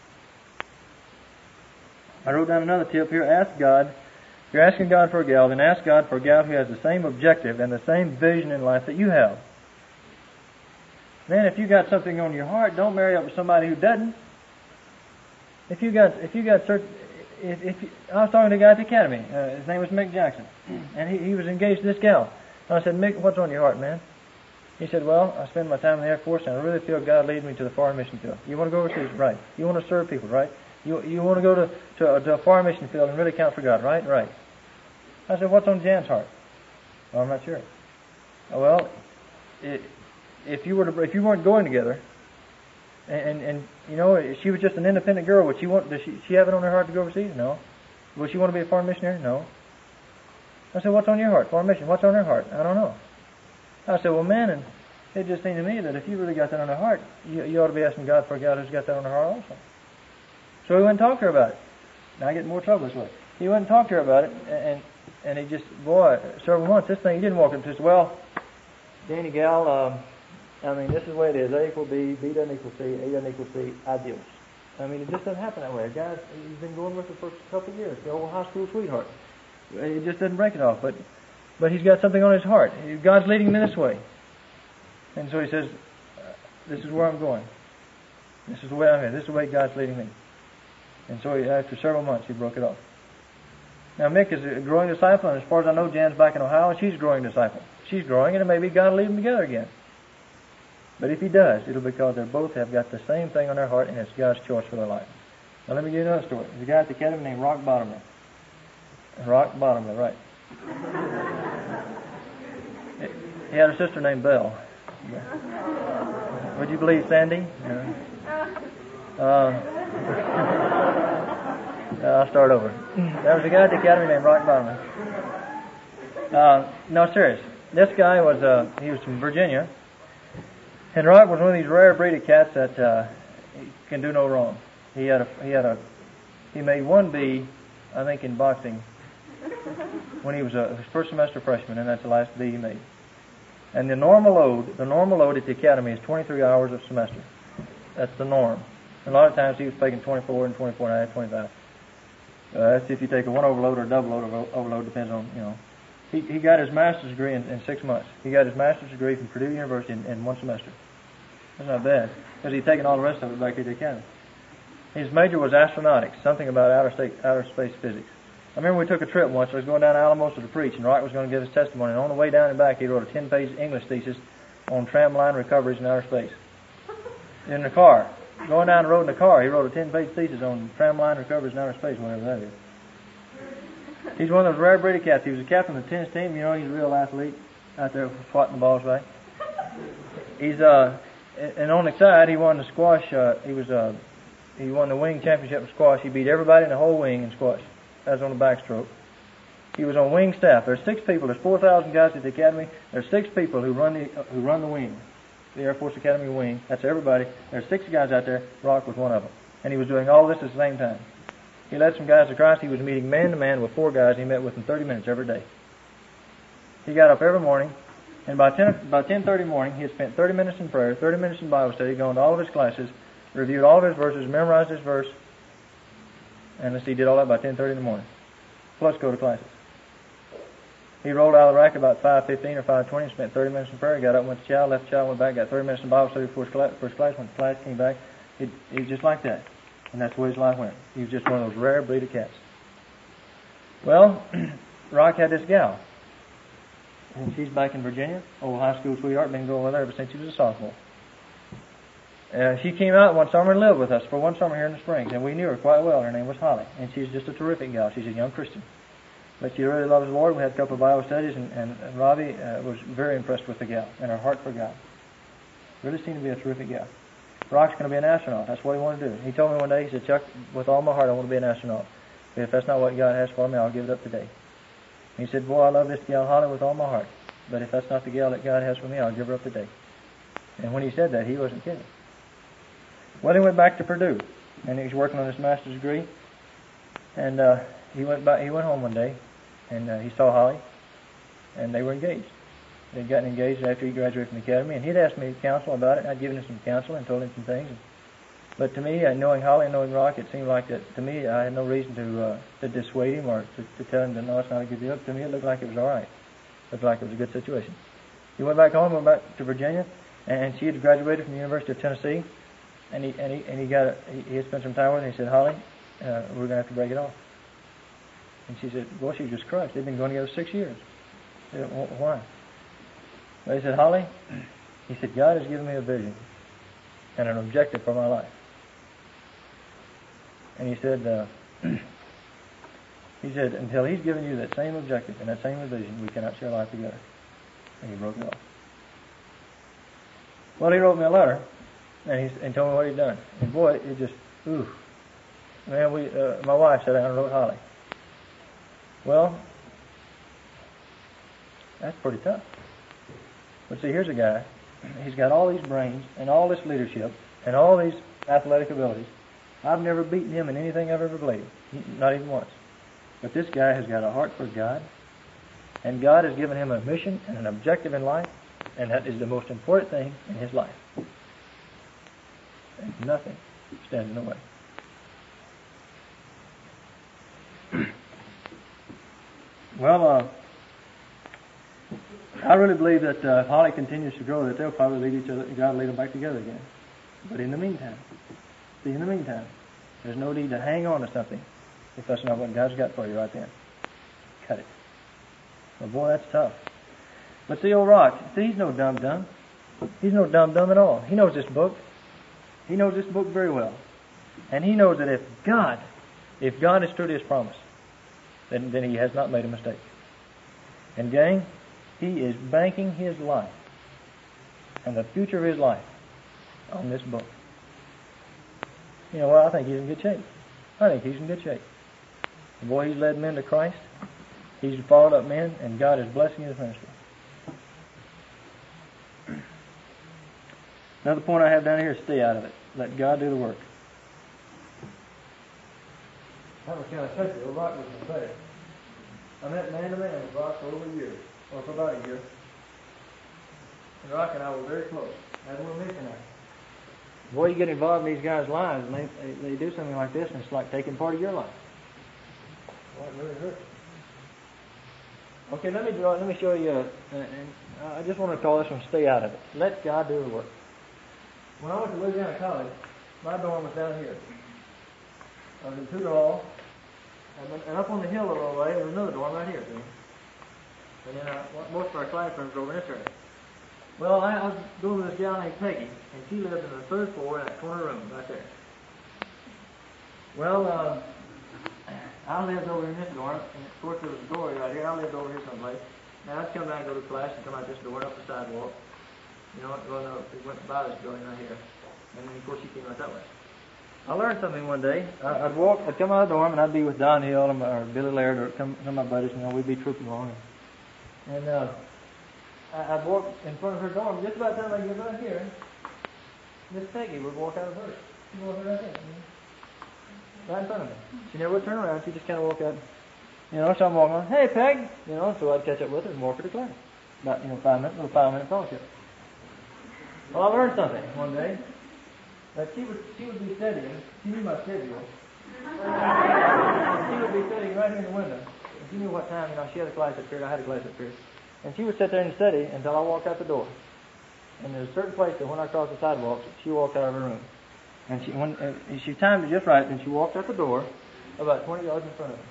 I wrote down another tip here. Ask God. If you're asking God for a gal, then ask God for a gal who has the same objective and the same vision in life that you have. Man, if you got something on your heart, don't marry up with somebody who doesn't. If you got, if you got certain, if, if you, I was talking to a guy at the academy. Uh, his name was Mick Jackson, and he, he was engaged to this gal. And I said, Mick, what's on your heart, man? He said, well, I spend my time in the Air Force, and I really feel God leading me to the foreign mission field. You want to go overseas, right? You want to serve people, right? You you want to go to to a, to a foreign mission field and really count for God, right? Right. I said, what's on Jan's heart? Well, I'm not sure. Well, it. If you were to, if you weren't going together, and, and and you know she was just an independent girl, would she want? Does she she have it on her heart to go overseas? No. Would she want to be a foreign missionary? No. I said, what's on your heart? Foreign mission. What's on her heart? I don't know. I said, well, man, and it just seemed to me that if you really got that on her heart, you, you ought to be asking God for a God who's got that on her heart also. So he went and talked to her about it. Now I get in more trouble this way. He went and talked to her about it, and and he just boy, several months. This thing he didn't walk up to us. Well, Danny gal. Um, I mean, this is the way it is. A equals B, B doesn't equal C, A doesn't equal C, ideals. I mean, it just doesn't happen that way. A guy, he's been going with her for a couple of years, the old high school sweetheart. It just doesn't break it off, but but he's got something on his heart. God's leading him this way. And so he says, this is where I'm going. This is the way I'm here. This is the way God's leading me. And so he, after several months, he broke it off. Now, Mick is a growing disciple, and as far as I know, Jan's back in Ohio, and she's a growing disciple. She's growing, and maybe God will lead them together again. But if he does, it'll be because they both have got the same thing on their heart, and it's God's choice for their life. Now let me give you another story. There's a guy at the academy named Rock Bottomler. Rock Bottomler, right. He had a sister named Belle. Would you believe Sandy? No. Uh, I'll start over. There was a guy at the academy named Rock Bottomler. Uh, no, serious. This guy was, uh, he was from Virginia. And Rock was one of these rare breed of cats that uh, can do no wrong. He had a, he had a, he made one B, I think, in boxing when he was a his first semester freshman, and that's the last B he made. And the normal load, the normal load at the academy is twenty-three hours a semester. That's the norm. And a lot of times he was taking twenty-four and twenty-four and a half, twenty-five. Uh, that's if you take a one overload or a double load or overload, depends on, you know. He he got his master's degree in, in six months. He got his master's degree from Purdue University in, in one semester. That's not bad, because he'd taken all the rest of it back at the academy. His major was astronautics, something about outer, state, outer space physics. I remember we took a trip once. I was going down to Alamosa to preach, and Rock was going to give his testimony. And on the way down and back, he wrote a ten-page English thesis on tramline recoveries in outer space. In the car. Going down the road in the car, he wrote a ten-page thesis on tramline recoveries in outer space, whatever that is. He's one of those rare breed of cats. He was a captain of the tennis team. You know, he's a real athlete out there swatting the balls back. He's, uh, and on the side, he won the squash, uh, he was, uh, he won the wing championship in squash. He beat everybody in the whole wing in squash. That was on the backstroke. He was on wing staff. There's six people. There's four thousand guys at the academy. There's six people who run the uh, who run the wing, the Air Force Academy wing. That's everybody. There's six guys out there. Rock was one of them, and he was doing all this at the same time. He led some guys to Christ. He was meeting man to man with four guys. He met with them thirty minutes every day. He got up every morning, and by ten by ten thirty morning, he had spent thirty minutes in prayer, thirty minutes in Bible study, gone to all of his classes, reviewed all of his verses, memorized his verse, and let's see, he did all that by ten thirty in the morning, plus go to classes. He rolled out of the rack about five fifteen or five twenty, spent thirty minutes in prayer, got up, went to chow, left chow, went back, got thirty minutes in Bible study before his class, first class, went to class, came back. He, he was just like that. And that's the way his life went. He was just one of those rare breed of cats. Well, Rock had this gal. And she's back in Virginia, old high school sweetheart, been going with her ever since she was a sophomore. Uh, she came out one summer and lived with us for one summer here in the Springs, and we knew her quite well. Her name was Holly, and she's just a terrific gal. She's a young Christian. But she really loves the Lord. We had a couple of Bible studies, and, and, and Robbie uh, was very impressed with the gal and her heart for God. Really seemed to be a terrific gal. Rock's going to be an astronaut. That's what he wanted to do. He told me one day, he said, Chuck, with all my heart, I want to be an astronaut. But if that's not what God has for me, I'll give it up today. He said, boy, I love this gal Holly with all my heart. But if that's not the gal that God has for me, I'll give her up today. And when he said that, he wasn't kidding. Well, he went back to Purdue, and he was working on his master's degree. And uh, he went back. He went home one day, and uh, he saw Holly, and they were engaged. They'd gotten engaged after he graduated from the academy, and he'd asked me counsel about it. I'd given him some counsel and told him some things. But to me, uh, knowing Holly and knowing Rock, it seemed like that. To me, I had no reason to uh, to dissuade him or to, to tell him that no, it's not a good deal. To me, it looked like it was all right. It looked like it was a good situation. He went back home, went back to Virginia, and she had graduated from the University of Tennessee, and he and he and he got a, he, he had spent some time with her. And he said, Holly, uh, we're going to have to break it off. And she said, well, she just crushed. They've been going together six years. I said, well, why? Well, he said, Holly, he said, God has given me a vision and an objective for my life. And he said, uh, he said, until he's given you that same objective and that same vision, we cannot share life together. And he broke it off. Well, he wrote me a letter, and he and told me what he'd done. And boy, it just, ooh, man, we, uh, my wife sat down and wrote Holly. Well, that's pretty tough. But see, here's a guy. He's got all these brains and all this leadership and all these athletic abilities. I've never beaten him in anything I've ever played, not even once. But this guy has got a heart for God, and God has given him a mission and an objective in life, and that is the most important thing in his life. And nothing stands in the way. Well, uh, I really believe that uh, if Holly continues to grow, that they'll probably lead each other, God will lead them back together again. But in the meantime, see, in the meantime, there's no need to hang on to something if that's not what God's got for you right then. Cut it. Well, boy, that's tough. But see, old Rock, see, he's no dumb-dumb. He's no dumb-dumb at all. He knows this book. He knows this book very well. And he knows that if God, if God is true to His promise, then, then He has not made a mistake. And gang, he is banking his life and the future of his life on this book. You know what? I think he's in good shape. I think he's in good shape. The boy, he's led men to Christ. He's followed up men, and God is blessing his ministry. Another point I have down here is stay out of it. Let God do the work. That was kind of touchy. Well, Rock was pathetic. I met man to man with Rock for over a year, or for about a year. And Rock and I were very close. Had a little missionary. Boy, you get involved in these guys' lives, and they, they, they do something like this, and it's like taking part of your life. Boy, it really hurts. Okay, let me draw. Let me show you. Uh, and I just want to call this one "Stay Out of It." Let God do the work. When I went to Louisiana College, my dorm was down here. I was in two dorms, and, and up on the hill a little way, there was another dorm right here. See? And then uh, most of our classrooms were over in this area. Well, I, I was going with this gal named Peggy, and she lived in the third floor in that corner room right there. Well, uh, I lived over in this dorm, and of course there was a door right here. I lived over here someplace. Now I'd come down and go to class and come out this door and up the sidewalk. You know, well, no, we went by this building right here. And then, of course, she came right that way. I learned something one day. I'd walk, I'd come out of the dorm, and I'd be with Don Hill or, or Billy Laird or some, some of my buddies. You know, we'd be trooping along. And, and uh, I'd walk in front of her dorm. Just about the time I get right here, Miss Peggy would walk out of hers. She'd walk right there. Right in front of me. She never would turn around. She'd just kind of walk out. You know, so I'm walking on, hey, Peg! You know, so I'd catch up with her and walk her to class. About, you know, five minutes, little five-minute fellowship. Well, I learned something one day. That she would, she would be studying. She knew my schedule. She would be sitting right in the window. And she knew what time, you know, she had a class up here, I had a class up here. And she would sit there and study until I walked out the door. And there's a certain place that when I crossed the sidewalk, she walked out of her room. And she when uh, she timed it just right, and she walked out the door about twenty yards in front of me.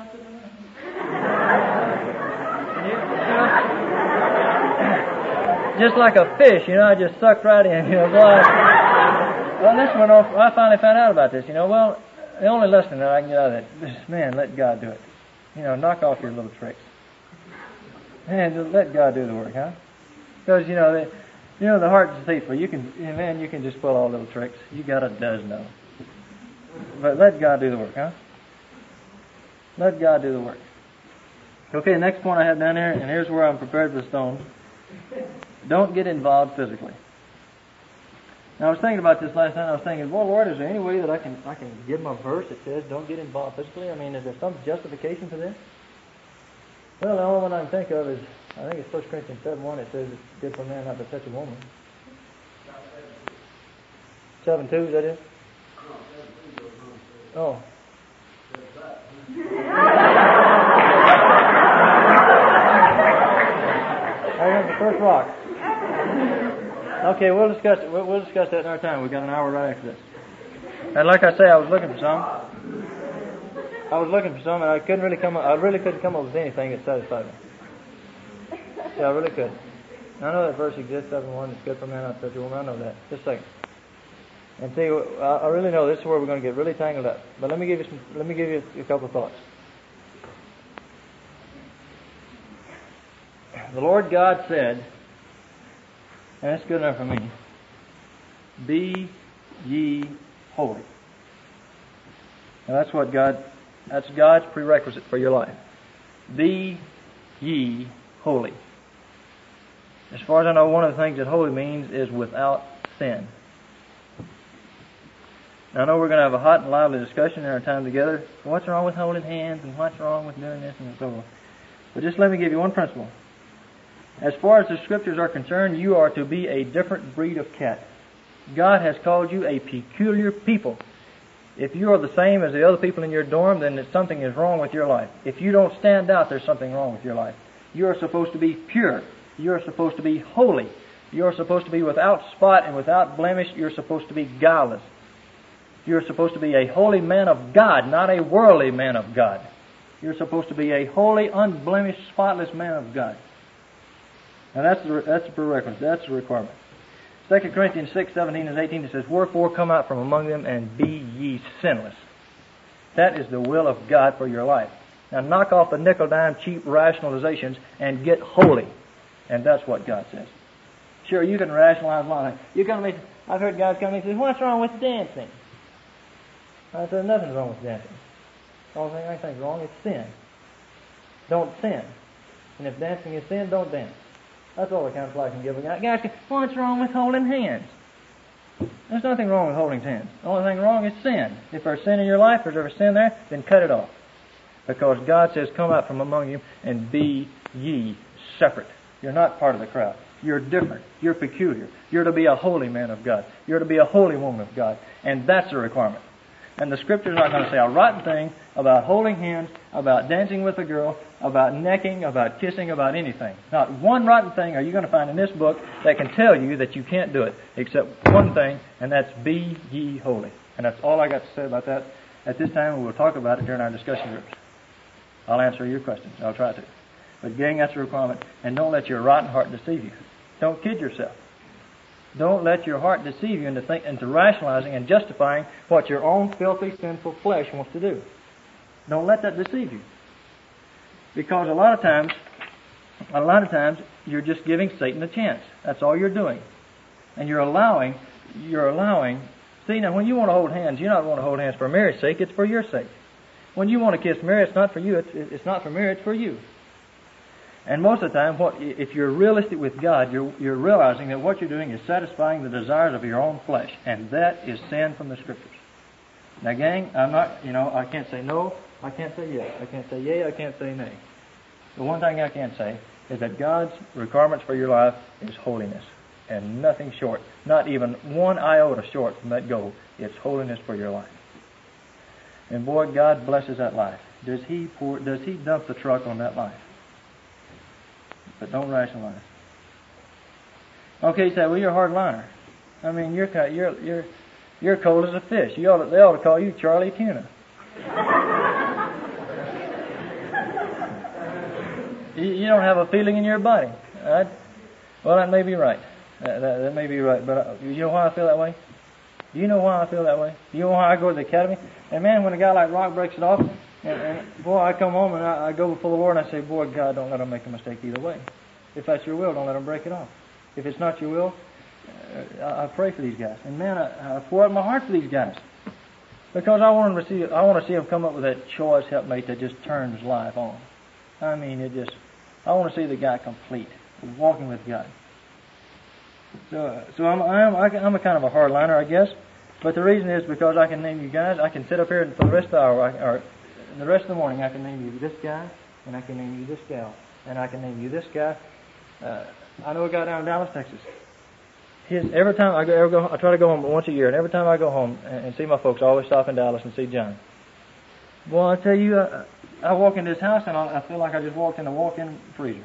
Just like a fish, you know, I just sucked right in, you know. So I, well, this went off. I finally found out about this, you know. Well, the only lesson that I can get out of that is, man, let God do it. You know, knock off your little tricks. And let God do the work, huh? Because, you know, the, you know, the heart's deceitful. You can, man, you can just pull all little tricks. You got a dozen of them. But let God do the work, huh? Let God do the work. Okay, the next point I have down here, and here's where I'm prepared for the stone. Don't get involved physically. Now, I was thinking about this last night. I was thinking, well, Lord, is there any way that I can I can give them a verse that says don't get involved physically? I mean, is there some justification for this? Well, the only one I can think of is, I think it's First Corinthians seven one. It says it's good for a man not to touch a woman. seven two, is that it? Oh. I remember the first rock. Okay, we'll discuss it. We'll, we'll discuss that in our time. We've got an hour right after this. And like I say, I was looking for some. I was looking for some, and I couldn't really come up, I really couldn't come up with anything that satisfied me. Yeah, I really could. I know that verse exists, seven one, it's good for man not to touch a woman. I know that. Just a second. And see, I really know this is where we're going to get really tangled up. But let me give you some, let me give you a couple of thoughts. The Lord God said, and that's good enough for me, be ye holy. Now that's what God, that's God's prerequisite for your life. Be ye holy. As far as I know, one of the things that holy means is without sin. Now I know we're going to have a hot and lively discussion in our time together. What's wrong with holding hands and what's wrong with doing this and so forth. But just let me give you one principle. As far as the Scriptures are concerned, you are to be a different breed of cat. God has called you a peculiar people. If you are the same as the other people in your dorm, then something is wrong with your life. If you don't stand out, there's something wrong with your life. You are supposed to be pure. You are supposed to be holy. You are supposed to be without spot and without blemish. You're supposed to be guileless. You're supposed to be a holy man of God, not a worldly man of God. You're supposed to be a holy, unblemished, spotless man of God. Now that's the, that's the prerequisite. That's the requirement. Second Corinthians six, seventeen and eighteen, it says, wherefore come out from among them and be ye sinless. That is the will of God for your life. Now knock off the nickel-dime cheap rationalizations and get holy. And that's what God says. Sure, you can rationalize a lot of things. You come to me, I've heard guys come to me and say, what's wrong with dancing? I said, nothing's wrong with dancing. The only thing I think is wrong is sin. Don't sin. And if dancing is sin, don't dance. That's all the counsel I can give a guy. Guys go, what's wrong with holding hands? There's nothing wrong with holding hands. The only thing wrong is sin. If there's sin in your life, if there's sin there, then cut it off. Because God says, come out from among you and be ye separate. You're not part of the crowd. You're different. You're peculiar. You're to be a holy man of God. You're to be a holy woman of God. And that's the requirement. And the Scripture's not going to say a rotten thing about holding hands, about dancing with a girl, about necking, about kissing, about anything. Not one rotten thing are you going to find in this book that can tell you that you can't do it, except one thing, and that's be ye holy. And that's all I got to say about that at this time, and we'll talk about it during our discussion groups. I'll answer your questions. I'll try to. But gang, that's a requirement. And don't let your rotten heart deceive you. Don't kid yourself. Don't let your heart deceive you into, think, into rationalizing and justifying what your own filthy, sinful flesh wants to do. Don't let that deceive you. Because a lot of times, a lot of times, you're just giving Satan a chance. That's all you're doing. And you're allowing, you're allowing, see now when you want to hold hands, you don't want to hold hands for Mary's sake, it's for your sake. When you want to kiss Mary, it's not for you, it's, it's not for Mary, it's for you. And most of the time, what if you're realistic with God, you're, you're realizing that what you're doing is satisfying the desires of your own flesh. And that is sin from the Scriptures. Now gang, I'm not, you know, I can't say no, I can't say yes, I can't say yea, I can't say nay. The one thing I can say is that God's requirements for your life is holiness. And nothing short, not even one iota short from that goal. It's holiness for your life. And boy, God blesses that life. Does He pour, does He dump the truck on that life? But don't rationalize. Okay, you say, well, you're a hard liner. I mean, you're you're you're you're cold as a fish. You ought to, they ought to call you Charlie Tuna. you, you don't have a feeling in your body. Right? Well, that may be right. That, that, that may be right. But uh, you know why I feel that way? Do you know why I feel that way? Do you know why I go to the academy? And man, when a guy like Rock breaks it off, and, and boy, I come home and I, I go before the Lord and I say, boy, God, don't let him make a mistake either way. If that's your will, don't let him break it off. If it's not your will, uh, I, I pray for these guys. And man, I, I pour out my heart for these guys. Because I want them to see, I want to see them come up with that choice helpmate that just turns life on. I mean, it just, I want to see the guy complete, walking with God. So, so I'm, I'm, I'm a kind of a hardliner, I guess. But the reason is because I can name you guys. I can sit up here for the rest of the hour, or the rest of the morning. I can name you this guy, and I can name you this gal, and I can name you this guy. Uh, I know a guy down in Dallas, Texas. His, every time I go, ever go, I try to go home once a year, and every time I go home and, and see my folks, I always stop in Dallas and see John. Well, I tell you, I, I walk into his house and I, I feel like I just walked in a walk-in freezer.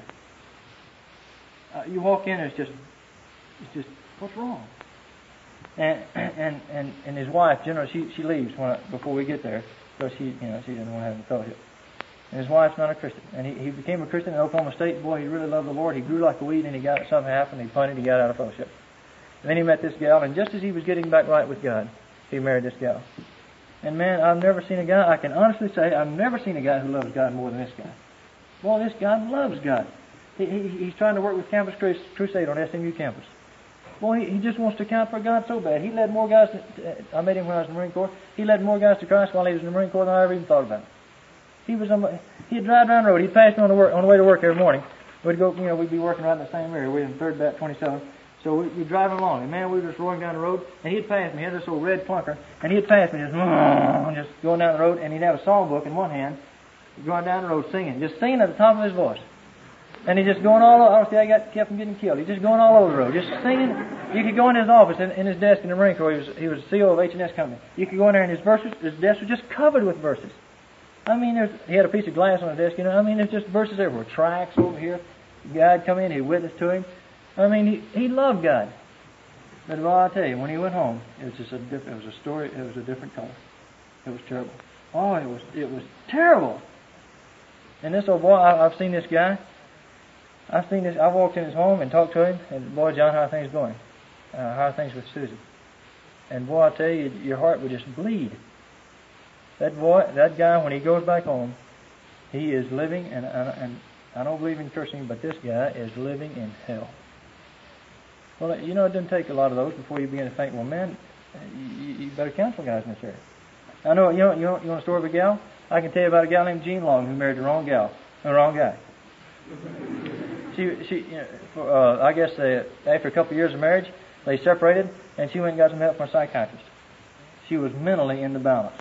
Uh, you walk in, and it's just, it's just, what's wrong? And and and and his wife, generally, she she leaves when I, before we get there, because she you know she didn't want to have any fellowship. And his wife's not a Christian, and he he became a Christian in Oklahoma State. Boy, he really loved the Lord. He grew like a weed, and he got something happened. He punted. He got out of fellowship. And then he met this gal, and just as he was getting back right with God, he married this gal. And man, I've never seen a guy. I can honestly say I've never seen a guy who loves God more than this guy. Boy, this guy loves God. He, he he's trying to work with Campus Crusade on S M U campus. Boy, he, he just wants to count for God so bad. He led more guys, to, uh, I met him when I was in the Marine Corps, he led more guys to Christ while he was in the Marine Corps than I ever even thought about. He was, um, he'd drive down the road, he'd pass me on the, work, on the way to work every morning. We'd go, you know, we'd be working right in the same area. We were in third Bat twenty-seven. So we'd, we'd drive along, and man, we were just rolling down the road, and he'd pass me, he had this old red clunker, and he'd pass me, just, just going down the road, and he'd have a songbook in one hand, going down the road singing, just singing at the top of his voice. And he's just going all over. I don't see I got kept from getting killed. He's just going all over the road, just singing. You could go in his office, in, in his desk in the Marine Corps. He was he was C E O of H and S Company. You could go in there, and his verses, his desk was just covered with verses. I mean, there's he had a piece of glass on the desk. You know, I mean, there's just verses everywhere. Tracts over here. God come in, he'd witness to him. I mean, he he loved God. But well, I tell you, when he went home, it was just a different. It was a story. It was a different color. It was terrible. Oh, it was it was terrible. And this old boy, I, I've seen this guy. I've seen this. I walked in his home and talked to him, and boy, John, how are things going? Uh, how are things with Susie? And boy, I tell you, your heart would just bleed. That boy, that guy, when he goes back home, he is living, and and I don't believe in cursing, but this guy is living in hell. Well, you know, it doesn't take a lot of those before you begin to think, well, man, you, you better counsel guys in this area. I know, you know, you know, you want a story of a gal? I can tell you about a gal named Jean Long who married the wrong gal, the wrong guy. She, she, you know, for, uh, I guess they, after a couple of years of marriage, they separated, and she went and got some help from a psychiatrist. She was mentally in the balance.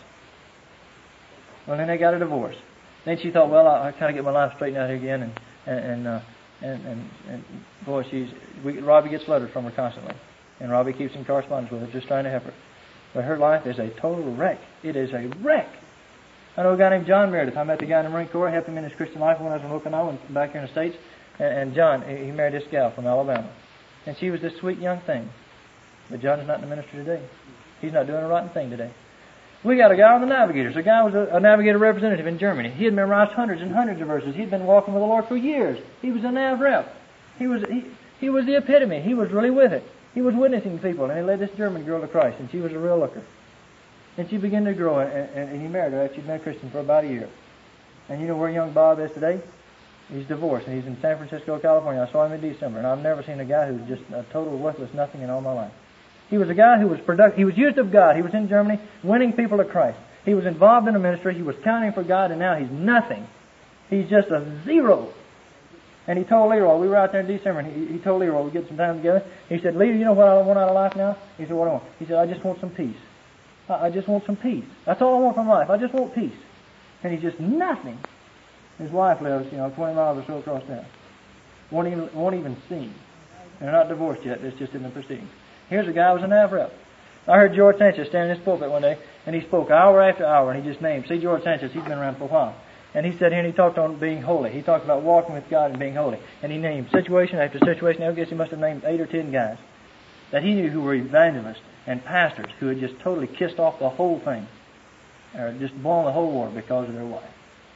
Well, then they got a divorce. Then she thought, well, I, I kind of get my life straightened out here again, and and and, uh, and, and, and boy, she's we, Robbie gets letters from her constantly, and Robbie keeps in correspondence with her, just trying to help her. But her life is a total wreck. It is a wreck. I know a guy named John Meredith. I met the guy in the Marine Corps, helped him in his Christian life when I was in Okinawa and back here in the States. And, and John, he married this gal from Alabama. And she was this sweet young thing. But John is not in the ministry today. He's not doing a rotten thing today. We got a guy on the Navigators. A guy was a, a Navigator representative in Germany. He had memorized hundreds and hundreds of verses. He'd been walking with the Lord for years. He was a Nav rep. He was, he, He was the epitome. He was really with it. He was witnessing people, and he led this German girl to Christ, and she was a real looker. And she began to grow, and, and, and he married her after she'd been a Christian for about a year. And you know where young Bob is today? He's divorced, and he's in San Francisco, California. I saw him in December, and I've never seen a guy who's just a total worthless nothing in all my life. He was a guy who was productive. He was used of God. He was in Germany winning people to Christ. He was involved in a ministry. He was counting for God, and now he's nothing. He's just a zero. And he told Leroy, we were out there in December, and he, he told Leroy, we'd get some time together. He said, Leroy, you know what I want out of life now? He said, what do I want? He said, I just want some peace. I, I just want some peace. That's all I want from life. I just want peace. And he's just nothing. His wife lives, you know, twenty miles or so across town. Won't even, won't even see him. They're not divorced yet. It's just in the proceedings. Here's a guy who was an Nav rep. I heard George Sanchez stand in his pulpit one day, and he spoke hour after hour, and he just named, see George Sanchez, he's been around for a while. And he said here, and he talked on being holy. He talked about walking with God and being holy. And he named situation after situation. I guess he must have named eight or ten guys that he knew who were evangelists and pastors who had just totally kissed off the whole thing, or just blown the whole war because of their wife,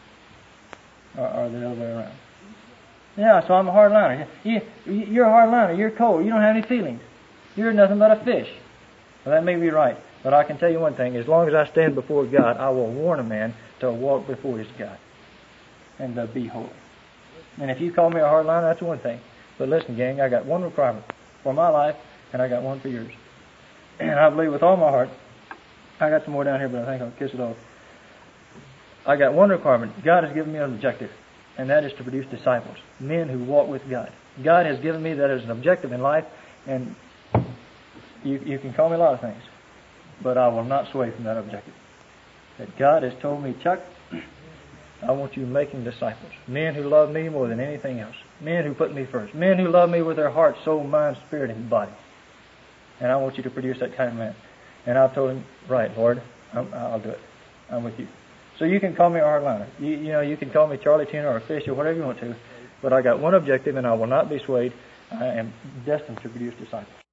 or, or the other way around. Yeah, so I'm a hardliner. You, you're a hardliner. You're cold. You don't have any feelings. You're nothing but a fish. Well, that may be right, but I can tell you one thing. As long as I stand before God, I will warn a man to walk before his God and to be holy. And if you call me a hardliner, that's one thing. But listen, gang, I got one requirement for my life, and I got one for yours. And I believe with all my heart, I got some more down here, but I think I'll kiss it off. I got one requirement. God has given me an objective, and that is to produce disciples, men who walk with God. God has given me that as an objective in life, and you, you can call me a lot of things, but I will not sway from that objective. That God has told me, Chuck, I want you making disciples, men who love me more than anything else, men who put me first, men who love me with their heart, soul, mind, spirit, and body. And I want you to produce that kind of man. And I told him, right, Lord, I'm, I'll do it. I'm with you. So you can call me a hardliner. You, you know, you can call me Charlie Tuna or a fish or whatever you want to. But I got one objective, and I will not be swayed. I am destined to produce disciples.